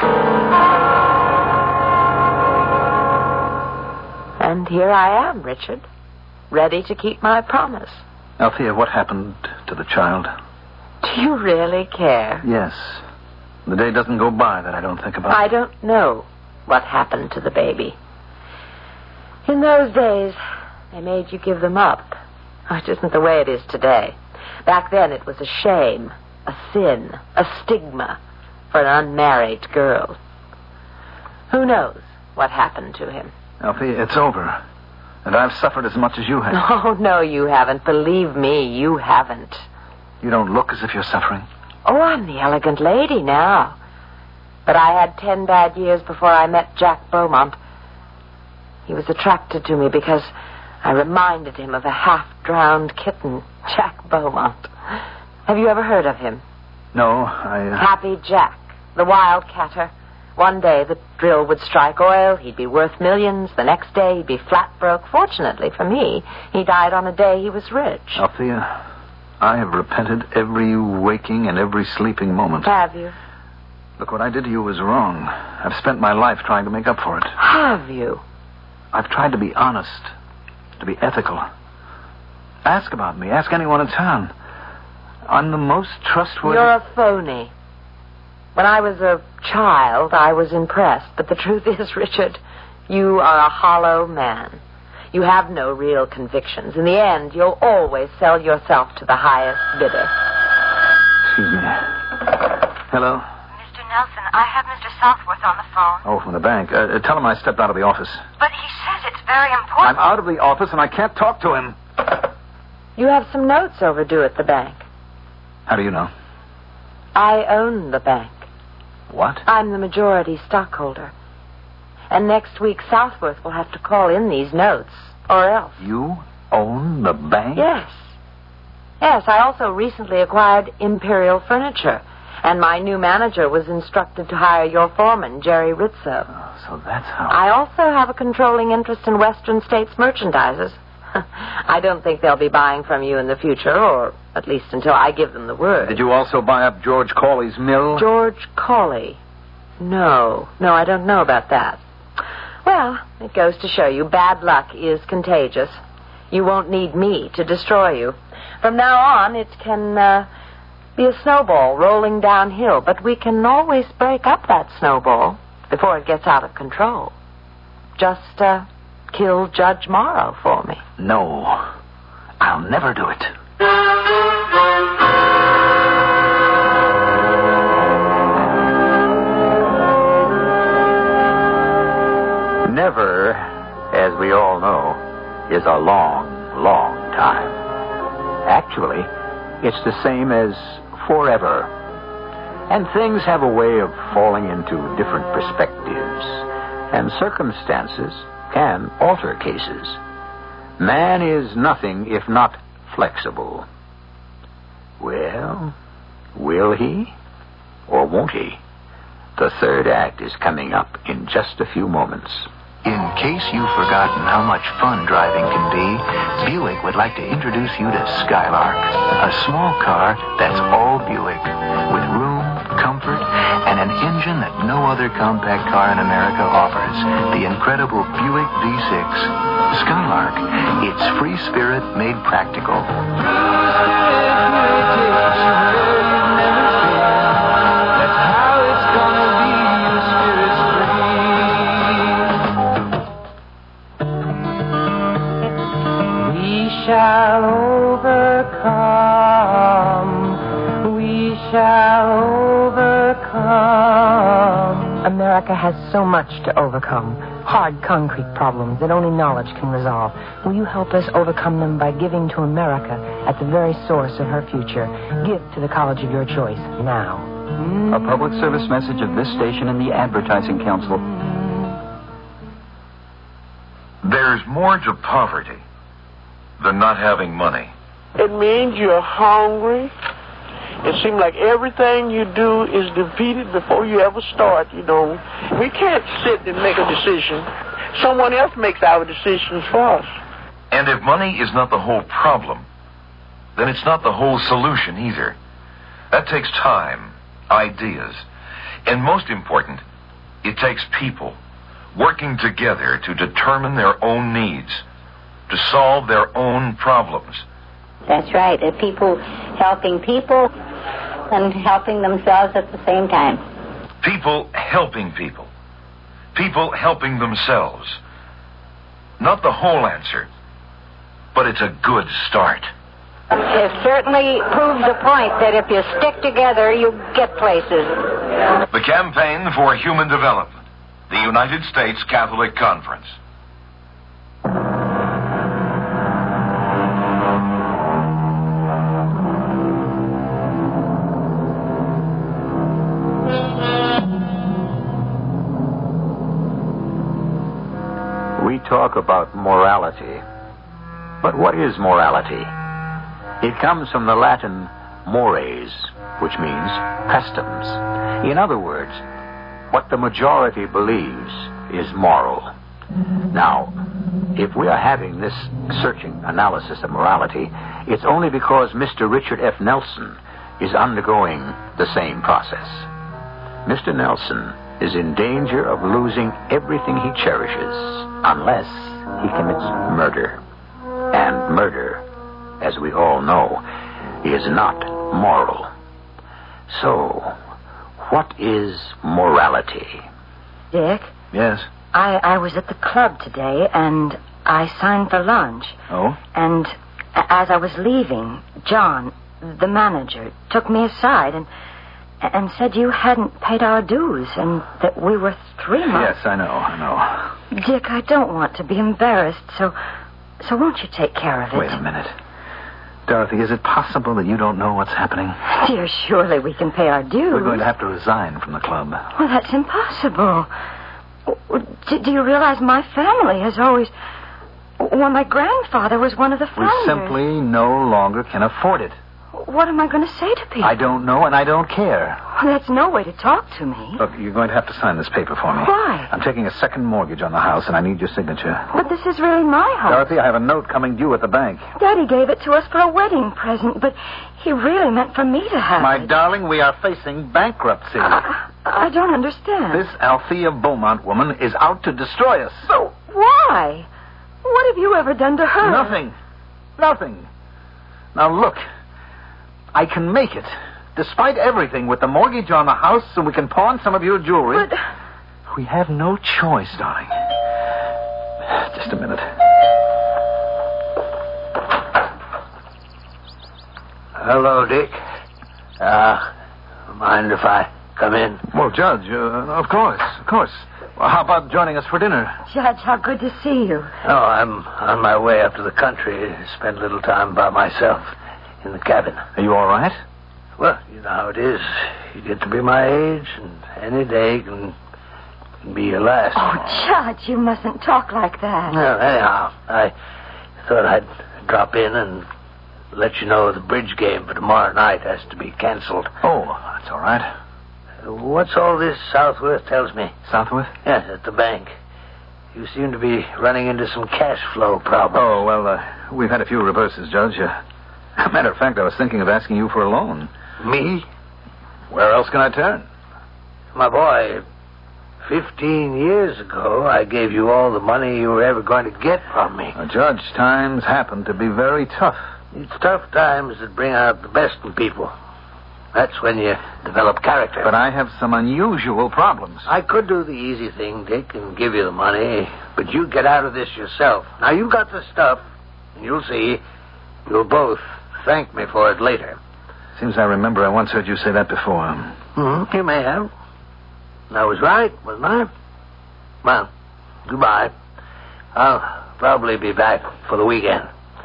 And here I am, Richard, ready to keep my promise. Althea, what happened to the child? Do you really care? Yes. The day doesn't go by that I don't think about it. I don't know what happened to the baby. In those days, they made you give them up, which isn't the way it is today. Back then, it was a shame, a sin, a stigma for an unmarried girl. Who knows what happened to him? Althea, it's over. And I've suffered as much as you have. No, no, you haven't. Believe me, you haven't. You don't look as if you're suffering. Oh, I'm the elegant lady now. But I had ten bad years before I met Jack Beaumont. He was attracted to me because I reminded him of a half-drowned kitten, Jack Beaumont. Have you ever heard of him? No, I... Uh... Happy Jack, the wildcatter. One day the drill would strike oil, he'd be worth millions. The next day he'd be flat broke. Fortunately for me, he died on a day he was rich. Althea, I have repented every waking and every sleeping moment. Have you? Look, what I did to you was wrong. I've spent my life trying to make up for it. Have you? I've tried to be honest, to be ethical. Ask about me. Ask anyone in town. I'm the most trustworthy... You're a phony. When I was a child, I was impressed. But the truth is, Richard, you are a hollow man. You have no real convictions. In the end, you'll always sell yourself to the highest bidder. Excuse me. Hello? Mister Nelson, I have Mister Southworth on the phone. Oh, from the bank. Uh, tell him I stepped out of the office. But he says it's very important. I'm out of the office and I can't talk to him. You have some notes overdue at the bank. How do you know? I own the bank. What? I'm the majority stockholder. And next week, Southworth will have to call in these notes, or else. You own the bank? Yes. Yes, I also recently acquired Imperial Furniture, and my new manager was instructed to hire your foreman, Jerry Rizzo. Oh, so that's how... I also have a controlling interest in Western States merchandisers. I don't think they'll be buying from you in the future, or at least until I give them the word. Did you also buy up George Cawley's mill? George Cawley? No. No, I don't know about that. Well, it goes to show you bad luck is contagious. You won't need me to destroy you. From now on, it can uh, be a snowball rolling downhill, but we can always break up that snowball before it gets out of control. Just uh, kill Judge Morrow for me. No, I'll never do it. Never, as we all know, is a long, long time. Actually, it's the same as forever. And things have a way of falling into different perspectives. and circumstances can alter cases. Man is nothing if not flexible. Well, will he or won't he? The third act is coming up in just a few moments. In case you've forgotten how much fun driving can be, Buick would like to introduce you to Skylark, a small car that's all Buick, with room, comfort, and an engine that no other compact car in America offers, the incredible Buick V six. Skylark, it's free spirit made practical. Shall overcome, we shall overcome. America has so much to overcome. Hard, concrete problems that only knowledge can resolve. Will you help us overcome them by giving to America at the very source of her future? Give to the college of your choice now. A public service message of this station and the Advertising Council. There's more to poverty than not having money. It means you're hungry. It seems like everything you do is defeated before you ever start, you know. We can't sit and make a decision. Someone else makes our decisions for us. And if money is not the whole problem, then it's not the whole solution either. That takes time, ideas, and most important, it takes people working together to determine their own needs, to solve their own problems. That's right. Uh, people helping people and helping themselves at the same time. People helping people. People helping themselves. Not the whole answer, but it's a good start. It certainly proves the point that if you stick together, you get places. The Campaign for Human Development, the United States Catholic Conference. We talk about morality. But what is morality? It comes from the Latin mores, which means customs. In other words, what the majority believes is moral. Now, if we are having this searching analysis of morality, it's only because Mister Richard F. Nelson is undergoing the same process. Mister Nelson is in danger of losing everything he cherishes unless he commits murder. And murder, as we all know, is not moral. So, what is morality? Dick? Yes? I, I was at the club today, and I signed for lunch. Oh? And as I was leaving, John, the manager, took me aside and and said you hadn't paid our dues and that we were three months. Yes, I know, I know. Dick, I don't want to be embarrassed, so so won't you take care of it? Wait a minute. Dorothy, is it possible that you don't know what's happening? Dear, surely we can pay our dues. We're going to have to resign from the club. Well, that's impossible. Do, do you realize my family has always... Well, my grandfather was one of the founders. We simply no longer can afford it. What am I going to say to people? I don't know, and I don't care. Well, that's no way to talk to me. Look, you're going to have to sign this paper for me. Why? I'm taking a second mortgage on the house, and I need your signature. But this is really my house. Dorothy, I have a note coming due at the bank. Daddy gave it to us for a wedding present, but he really meant for me to have My it. darling, we are facing bankruptcy. I, I don't understand. This Althea Beaumont woman is out to destroy us. So why? What have you ever done to her? Nothing. Nothing. Now, look. I can make it, despite everything, with the mortgage on the house, and we can pawn some of your jewelry. But... We have no choice, darling. Just a minute. Hello, Dick. Uh, mind if I come in? Well, Judge, uh, of course, of course. Well, how about joining us for dinner? Judge, how good to see you. Oh, I'm on my way up to the country to spend a little time by myself. In the cabin. Are you all right? Well, you know how it is. You get to be my age, and any day can can be your last. Oh, Judge, you mustn't talk like that. Well, anyhow, I thought I'd drop in and let you know the bridge game for tomorrow night has to be canceled. Oh, that's all right. Uh, What's all this Southworth tells me? Southworth? Yes, at the bank. You seem to be running into some cash flow problems. Oh, well, uh, we've had a few reverses, Judge. Uh, matter of fact, I was thinking of asking you for a loan. Me? Where else can I turn? My boy, fifteen years ago, I gave you all the money you were ever going to get from me. Uh, Judge, times happen to be very tough. It's tough times that bring out the best in people. That's when you develop character. But I have some unusual problems. I could do the easy thing, Dick, and give you the money, but you get out of this yourself. Now, you've got the stuff, and you'll see, you'll both thank me for it later. Seems I remember I once heard you say that before. Mm-hmm. You may have. I was right, wasn't I? Well, goodbye. I'll probably be back for the weekend.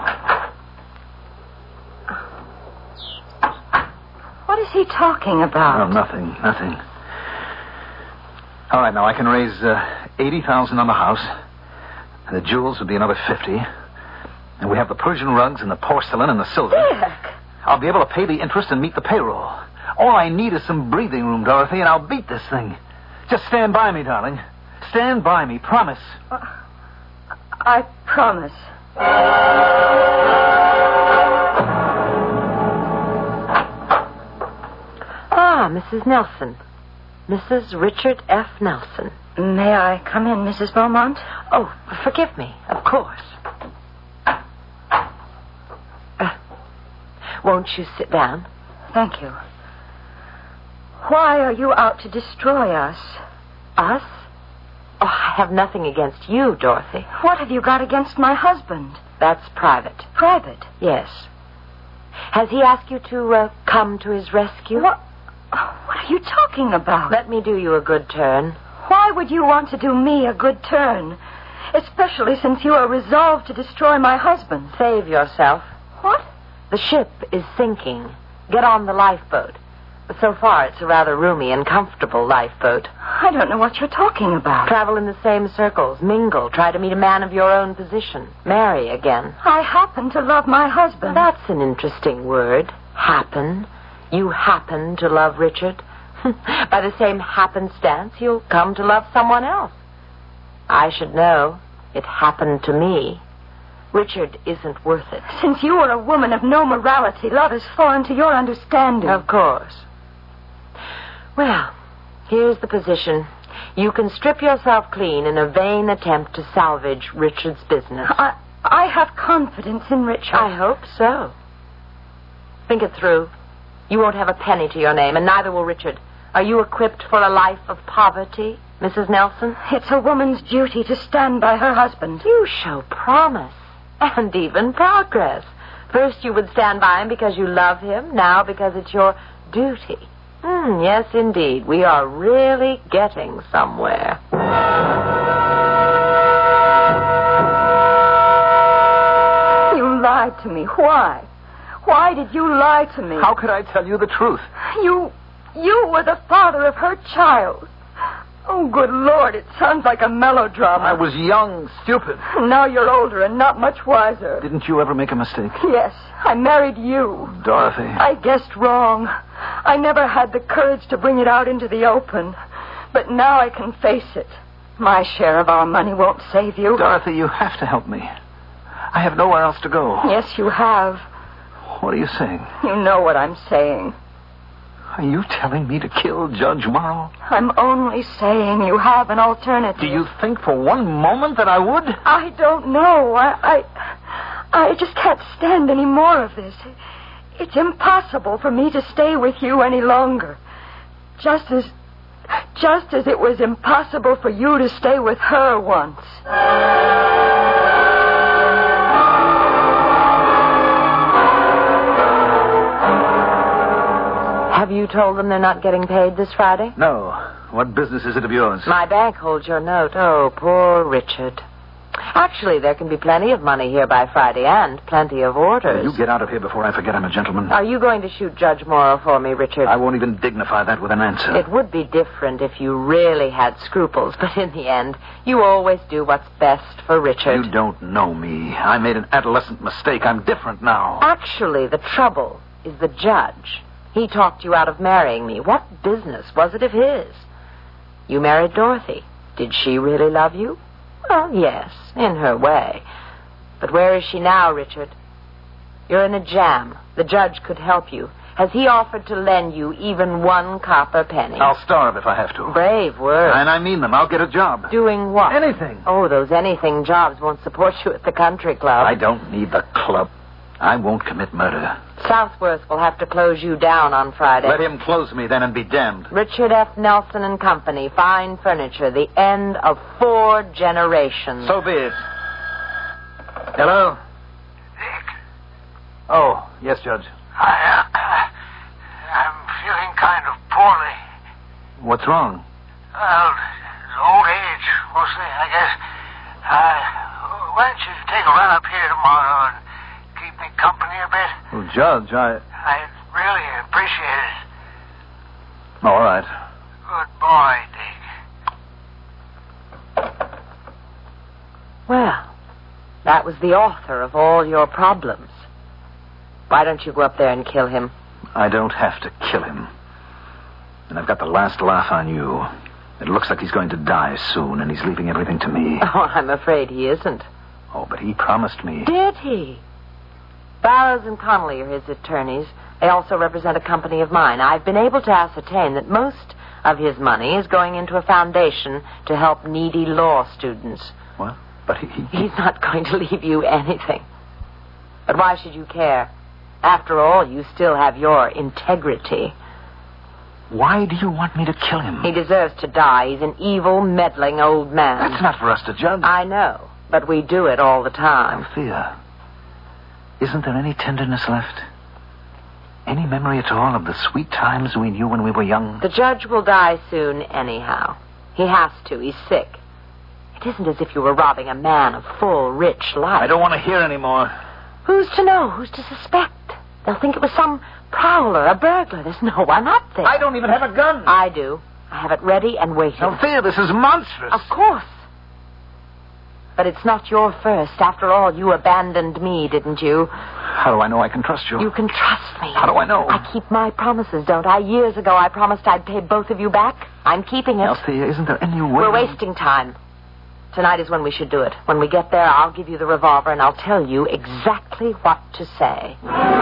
What is he talking about? Oh, nothing, nothing. All right, now I can raise uh, eighty thousand on the house. And the jewels would be another fifty. And we have the Persian rugs and the porcelain and the silver. Dick! I'll be able to pay the interest and meet the payroll. All I need is some breathing room, Dorothy, and I'll beat this thing. Just stand by me, darling. Stand by me, promise. Uh, I promise. Ah, Missus Nelson. Missus Richard F. Nelson. May I come in, Missus Beaumont? Oh, forgive me. Of course. Uh, won't you sit down? Thank you. Why are you out to destroy us? Us? Oh, I have nothing against you, Dorothy. What have you got against my husband? That's private. Private? Yes. Has he asked you to uh, come to his rescue? What? What are you talking about? Let me do you a good turn. Why would you want to do me a good turn? Especially since you are resolved to destroy my husband. Save yourself. What? The ship is sinking. Get on the lifeboat. But so far, it's a rather roomy and comfortable lifeboat. I don't know what you're talking about. Travel in the same circles. Mingle. Try to meet a man of your own position. Marry again. I happen to love my husband. That's an interesting word. Happen. You happen to love Richard. By the same happenstance, you'll come to love someone else. I should know. It happened to me. Richard isn't worth it. Since you are a woman of no morality, love is foreign to your understanding. Of course. Well, here's the position. You can strip yourself clean in a vain attempt to salvage Richard's business. I, I have confidence in Richard. I hope so. Think it through. You won't have a penny to your name, and neither will Richard. Are you equipped for a life of poverty, Missus Nelson? It's a woman's duty to stand by her husband. You show promise. And even progress. First you would stand by him because you love him. Now because it's your duty. Mm, yes, indeed. We are really getting somewhere. You lied to me. Why? Why did you lie to me? How could I tell you the truth? You... you were the father of her child. Oh, good Lord, it sounds like a melodrama. I was young, stupid. Now you're older and not much wiser. Didn't you ever make a mistake? Yes, I married you. Dorothy. I guessed wrong. I never had the courage to bring it out into the open. But now I can face it. My share of our money won't save you. Dorothy, you have to help me. I have nowhere else to go. Yes, you have. What are you saying? You know what I'm saying. Are you telling me to kill Judge Morrow? I'm only saying you have an alternative. Do you think for one moment that I would? I don't know. I, I, I just can't stand any more of this. It's impossible for me to stay with you any longer. Just as, just as it was impossible for you to stay with her once. Have you told them they're not getting paid this Friday? No. What business is it of yours? My bank holds your note. Oh, poor Richard. Actually, there can be plenty of money here by Friday and plenty of orders. You get out of here before I forget I'm a gentleman. Are you going to shoot Judge Morrow for me, Richard? I won't even dignify that with an answer. It would be different if you really had scruples, but in the end, you always do what's best for Richard. You don't know me. I made an adolescent mistake. I'm different now. Actually, the trouble is the judge. He talked you out of marrying me. What business was it of his? You married Dorothy. Did she really love you? Well, yes, in her way. But where is she now, Richard? You're in a jam. The judge could help you. Has he offered to lend you even one copper penny? I'll starve if I have to. Brave words. And I mean them. I'll get a job. Doing what? Anything. Oh, those anything jobs won't support you at the country club. I don't need the club. I won't commit murder. Southworth will have to close you down on Friday. Let him close me then and be damned. Richard F. Nelson and Company, fine furniture, the end of four generations. So be it. Hello? Dick. Oh, yes, Judge. I, uh, I'm feeling kind of poorly. What's wrong? Well, old age, mostly, I guess. Uh, why don't you take a run up here tomorrow and keep me company a bit? Oh, Judge, I... I'd really appreciate it. All right. Good boy, Dick. Well, that was the author of all your problems. Why don't you go up there and kill him? I don't have to kill him. And I've got the last laugh on you. It looks like he's going to die soon, and he's leaving everything to me. Oh, I'm afraid he isn't. Oh, but he promised me. Did he? Barrows and Connolly are his attorneys. They also represent a company of mine. I've been able to ascertain that most of his money is going into a foundation to help needy law students. What? But he... he... He's not going to leave you anything. But why should you care? After all, you still have your integrity. Why do you want me to kill him? He deserves to die. He's an evil, meddling old man. That's not for us to judge. I know, but we do it all the time. Althea, isn't there any tenderness left? Any memory at all of the sweet times we knew when we were young? The judge will die soon anyhow. He has to. He's sick. It isn't as if you were robbing a man of full, rich life. I don't want to hear any more. Who's to know? Who's to suspect? They'll think it was some prowler, a burglar. There's no one up there. I don't even have a gun. I do. I have it ready and waiting. Althea, this is monstrous. Of course. But it's not your first. After all, you abandoned me, didn't you? How do I know I can trust you? You can trust me. How do I know? I keep my promises, don't I? Years ago, I promised I'd pay both of you back. I'm keeping it. Althea, isn't there any way... We're wasting time. Tonight is when we should do it. When we get there, I'll give you the revolver and I'll tell you exactly what to say.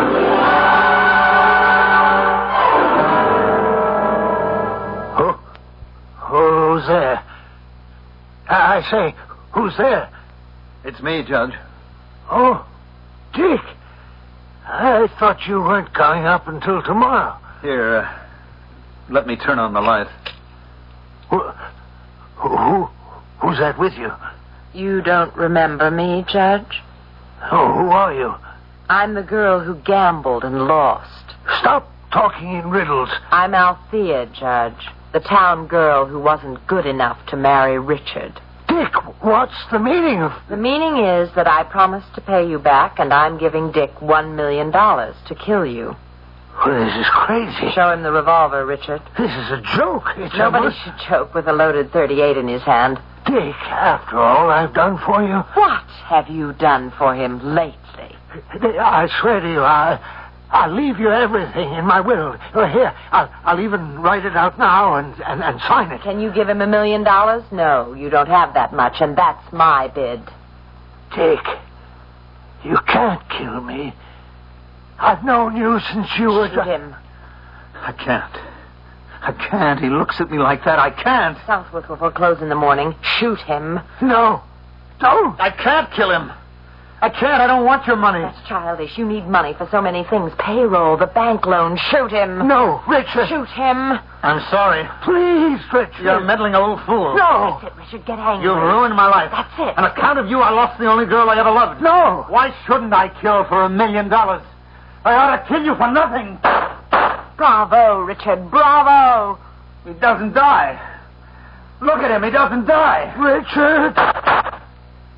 Who? Who's there? I say, who's there? It's me, Judge. Oh, Dick. I thought you weren't coming up until tomorrow. Here, uh, let me turn on the light. Who, who, who's that with you? You don't remember me, Judge? Oh, who are you? I'm the girl who gambled and lost. Stop talking in riddles. I'm Althea, Judge. The town girl who wasn't good enough to marry Richard. Dick, what's the meaning of... The meaning is that I promised to pay you back, and I'm giving Dick one million dollars to kill you. Well, this is crazy. Show him the revolver, Richard. This is a joke. It's Nobody a... should joke with a loaded thirty-eight in his hand. Dick, after all I've done for you... What have you done for him lately? I swear to you, I... I'll leave you everything in my will. Uh, here, I'll, I'll even write it out now and, and, and sign it. Can you give him a million dollars? No, you don't have that much, and that's my bid. Dick, you can't kill me. I've known you since you were... Shoot him. I can't. I can't. He looks at me like that. I can't. Southworth will foreclose in the morning. Shoot him. No. Don't. I can't kill him. I can't. I don't want your money. That's childish. You need money for so many things. Payroll, the bank loan. Shoot him. No, Richard. Shoot him. I'm sorry. Please, Richard. You're a meddling old fool. No. That's it, Richard. Get angry. You've ruined my life. That's it. On account of you, I lost the only girl I ever loved. No. Why shouldn't I kill for a million dollars? I ought to kill you for nothing. Bravo, Richard. Bravo. He doesn't die. Look at him. He doesn't die. Richard.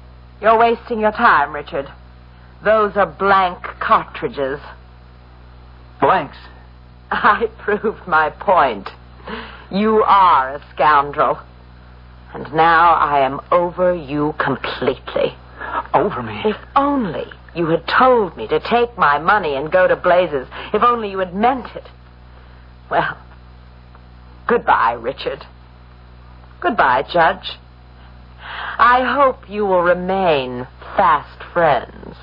You're wasting your time, Richard. Those are blank cartridges. Blanks? I proved my point. You are a scoundrel. And now I am over you completely. Over me? If only you had told me to take my money and go to blazes. If only you had meant it. Well, goodbye, Richard. Goodbye, Judge. I hope you will remain fast friends.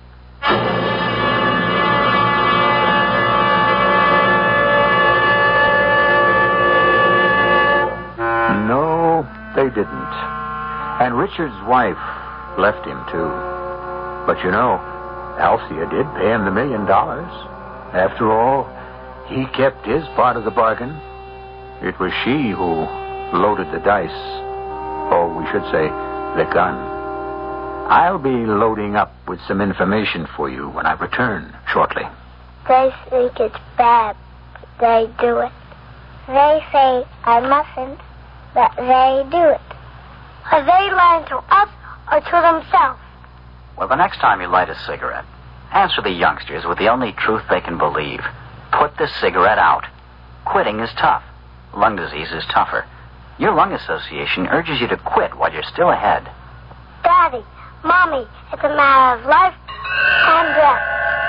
No, they didn't. And Richard's wife left him, too. But you know, Althea did pay him the million dollars. After all, he kept his part of the bargain. It was she who loaded the dice. Or we should say, the gun. I'll be loading up with some information for you when I return shortly. They think it's bad, but they do it. They say I mustn't, but they do it. Are they lying to us or to themselves? Well, the next time you light a cigarette, answer the youngsters with the only truth they can believe. Put the cigarette out. Quitting is tough. Lung disease is tougher. Your lung association urges you to quit while you're still ahead. Daddy, Mommy, it's a matter of life and death.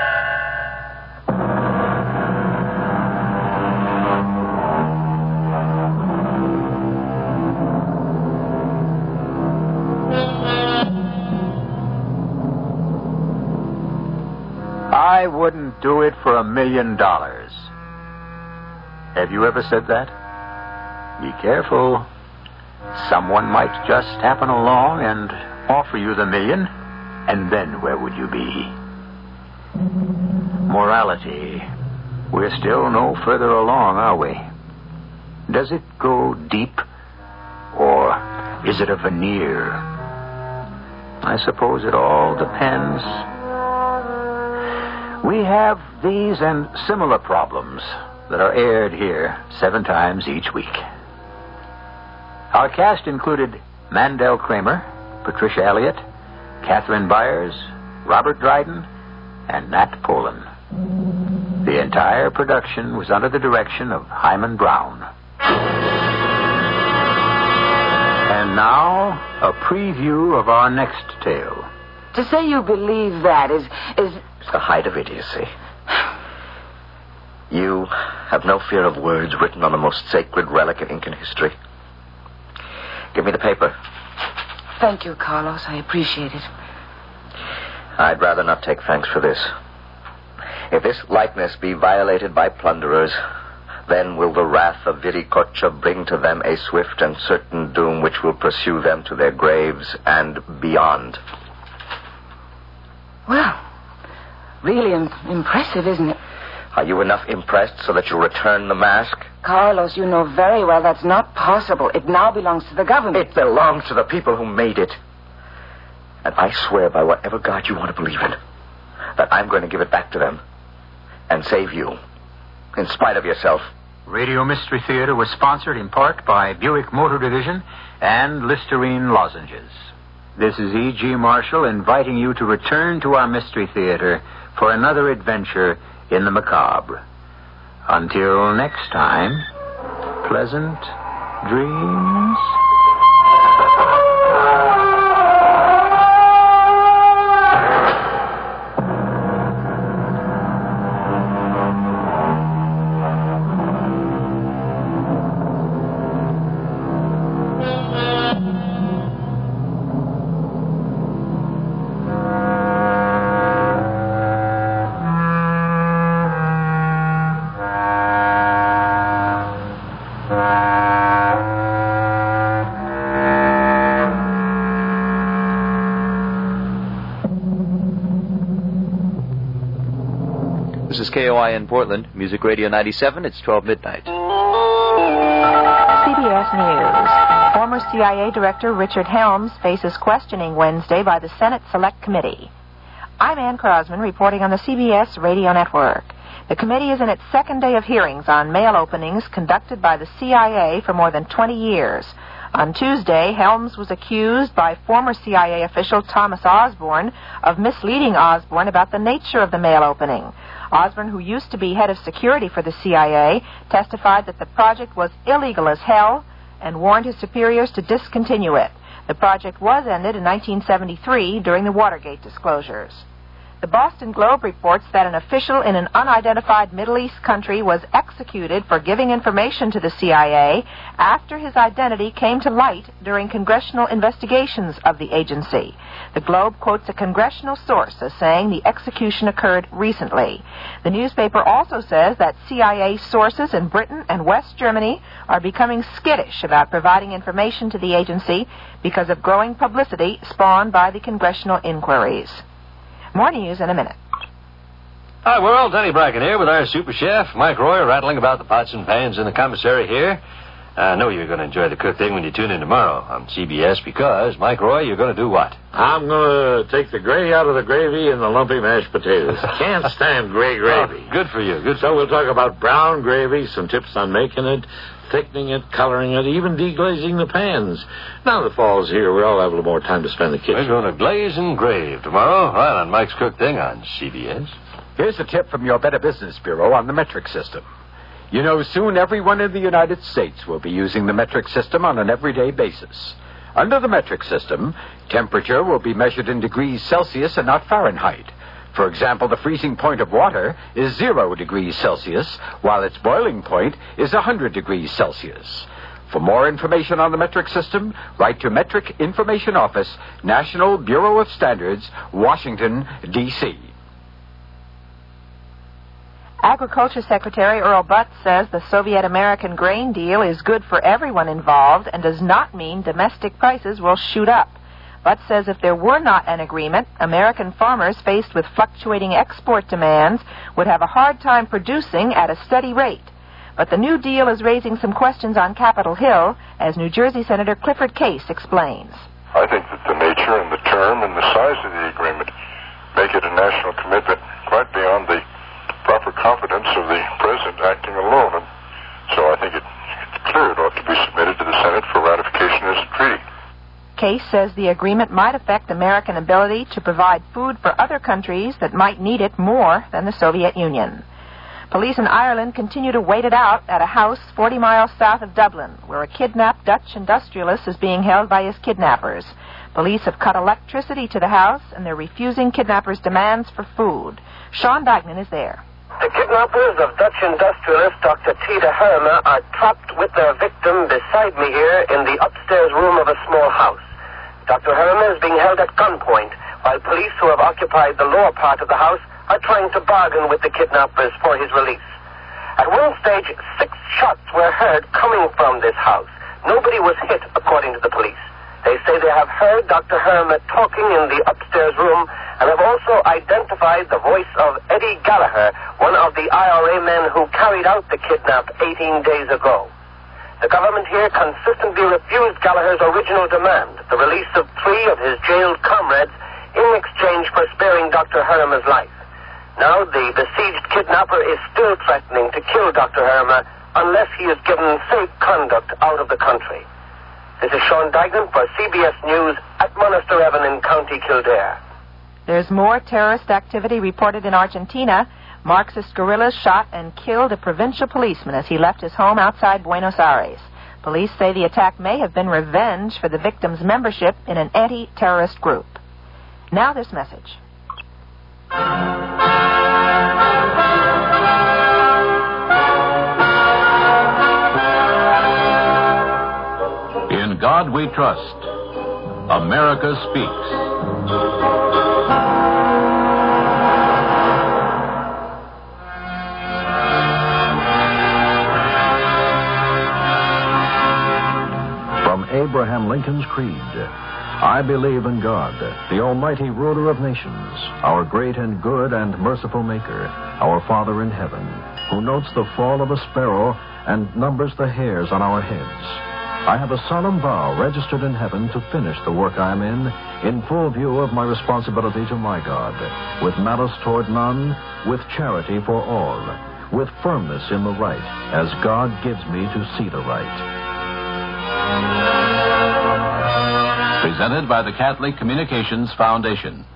I wouldn't do it for a million dollars. Have you ever said that? Be careful. Someone might just happen along and offer you the million, and then where would you be? Morality. We're still no further along, are we? Does it go deep, or is it a veneer? I suppose it all depends. We have these and similar problems that are aired here seven times each week. Our cast included Mandel Kramer, Patricia Elliott, Catherine Byers, Robert Dryden, and Nat Polen. The entire production was under the direction of Hyman Brown. And now, a preview of our next tale. To say you believe that is... is... It's the height of idiocy. You have no fear of words written on the most sacred relic in Incan history. Give me the paper. Thank you, Carlos. I appreciate it. I'd rather not take thanks for this. If this likeness be violated by plunderers, then will the wrath of Viricocha bring to them a swift and certain doom which will pursue them to their graves and beyond. Well, really im- impressive, isn't it? Are you enough impressed so that you'll return the mask? Carlos, you know very well that's not possible. It now belongs to the government. It belongs to the people who made it. And I swear by whatever God you want to believe in, that I'm going to give it back to them and save you, in spite of yourself. Radio Mystery Theater was sponsored in part by Buick Motor Division and Listerine Lozenges. This is E G. Marshall inviting you to return to our Mystery Theater for another adventure in the macabre. Until next time, pleasant dreams. This is K O I in Portland, Music Radio ninety-seven. It's twelve midnight. C B S News. Former C I A Director Richard Helms faces questioning Wednesday by the Senate Select Committee. I'm Ann Crosman reporting on the C B S Radio Network. The committee is in its second day of hearings on mail openings conducted by the C I A for more than twenty years. On Tuesday, Helms was accused by former C I A official Thomas Osborne of misleading Osborne about the nature of the mail opening. Osborne, who used to be head of security for the C I A, testified that the project was illegal as hell and warned his superiors to discontinue it. The project was ended in nineteen seventy-three during the Watergate disclosures. The Boston Globe reports that an official in an unidentified Middle East country was executed for giving information to the C I A after his identity came to light during congressional investigations of the agency. The Globe quotes a congressional source as saying the execution occurred recently. The newspaper also says that C I A sources in Britain and West Germany are becoming skittish about providing information to the agency because of growing publicity spawned by the congressional inquiries. More news in a minute. Hi, world. Denny Bracken here with our super chef, Mike Roy, rattling about the pots and pans in the commissary here. I know you're going to enjoy the cook thing when you tune in tomorrow on C B S because, Mike Roy, you're going to do what? I'm going to take the gray out of the gravy and the lumpy mashed potatoes. Can't stand gray gravy. Oh, good for you. Good. So we'll talk about brown gravy, some tips on making it, thickening it, coloring it, even deglazing the pans. Now the fall's here, we'll all have a little more time to spend in the kitchen. We're going to glaze and grave tomorrow, right on Mike's Cook Thing on C B S. Here's a tip from your Better Business Bureau on the metric system. You know, soon everyone in the United States will be using the metric system on an everyday basis. Under the metric system, temperature will be measured in degrees Celsius and not Fahrenheit. For example, the freezing point of water is zero degrees Celsius, while its boiling point is one hundred degrees Celsius. For more information on the metric system, write to Metric Information Office, National Bureau of Standards, Washington, D C Agriculture Secretary Earl Butz says the Soviet-American grain deal is good for everyone involved and does not mean domestic prices will shoot up. Butz says if there were not an agreement, American farmers faced with fluctuating export demands would have a hard time producing at a steady rate. But the new deal is raising some questions on Capitol Hill, as New Jersey Senator Clifford Case explains. I think that the nature and the term and the size of the agreement make it a national commitment quite beyond the proper competence of the president acting alone. And so I think it, it's clear it ought to be submitted to the Senate for ratification as a treaty. Case says the agreement might affect American ability to provide food for other countries that might need it more than the Soviet Union. Police in Ireland continue to wait it out at a house forty miles south of Dublin, where a kidnapped Dutch industrialist is being held by his kidnappers. Police have cut electricity to the house, and they're refusing kidnappers' demands for food. Sean Dagnan is there. The kidnappers of Dutch industrialist Doctor Tita Herma are trapped with their victim beside me here in the upstairs room of a small house. Doctor Herma is being held at gunpoint, while police who have occupied the lower part of the house are trying to bargain with the kidnappers for his release. At one stage, six shots were heard coming from this house. Nobody was hit, according to the police. They say they have heard Doctor Herma talking in the upstairs room and have also identified the voice of Eddie Gallagher, one of the I R A men who carried out the kidnap eighteen days ago. The government here consistently refused Gallagher's original demand, the release of three of his jailed comrades, in exchange for sparing Doctor Herma's life. Now the besieged kidnapper is still threatening to kill Doctor Herma unless he is given safe conduct out of the country. This is Sean Dagnan for C B S News at Monastereven in County Kildare. There's more terrorist activity reported in Argentina. Marxist guerrillas shot and killed a provincial policeman as he left his home outside Buenos Aires. Police say the attack may have been revenge for the victim's membership in an anti-terrorist group. Now this message. In God we trust. America speaks. Abraham Lincoln's Creed. I believe in God, the almighty ruler of nations, our great and good and merciful Maker, our Father in heaven, who notes the fall of a sparrow and numbers the hairs on our heads. I have a solemn vow registered in heaven to finish the work I am in, in full view of my responsibility to my God, with malice toward none, with charity for all, with firmness in the right, as God gives me to see the right. Presented by the Catholic Communications Foundation.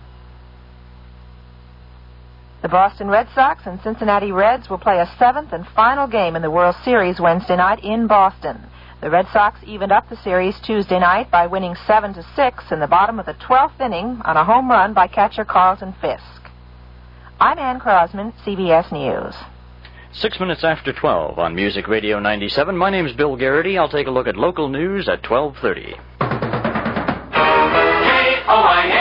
The Boston Red Sox and Cincinnati Reds will play a seventh and final game in the World Series Wednesday night in Boston. The Red Sox evened up the series Tuesday night by winning seven to six in the bottom of the twelfth inning on a home run by catcher Carlton Fisk. I'm Ann Crosman, C B S News. Six minutes after twelve on Music Radio ninety-seven. My name's Bill Garrity. I'll take a look at local news at twelve thirty. K O I N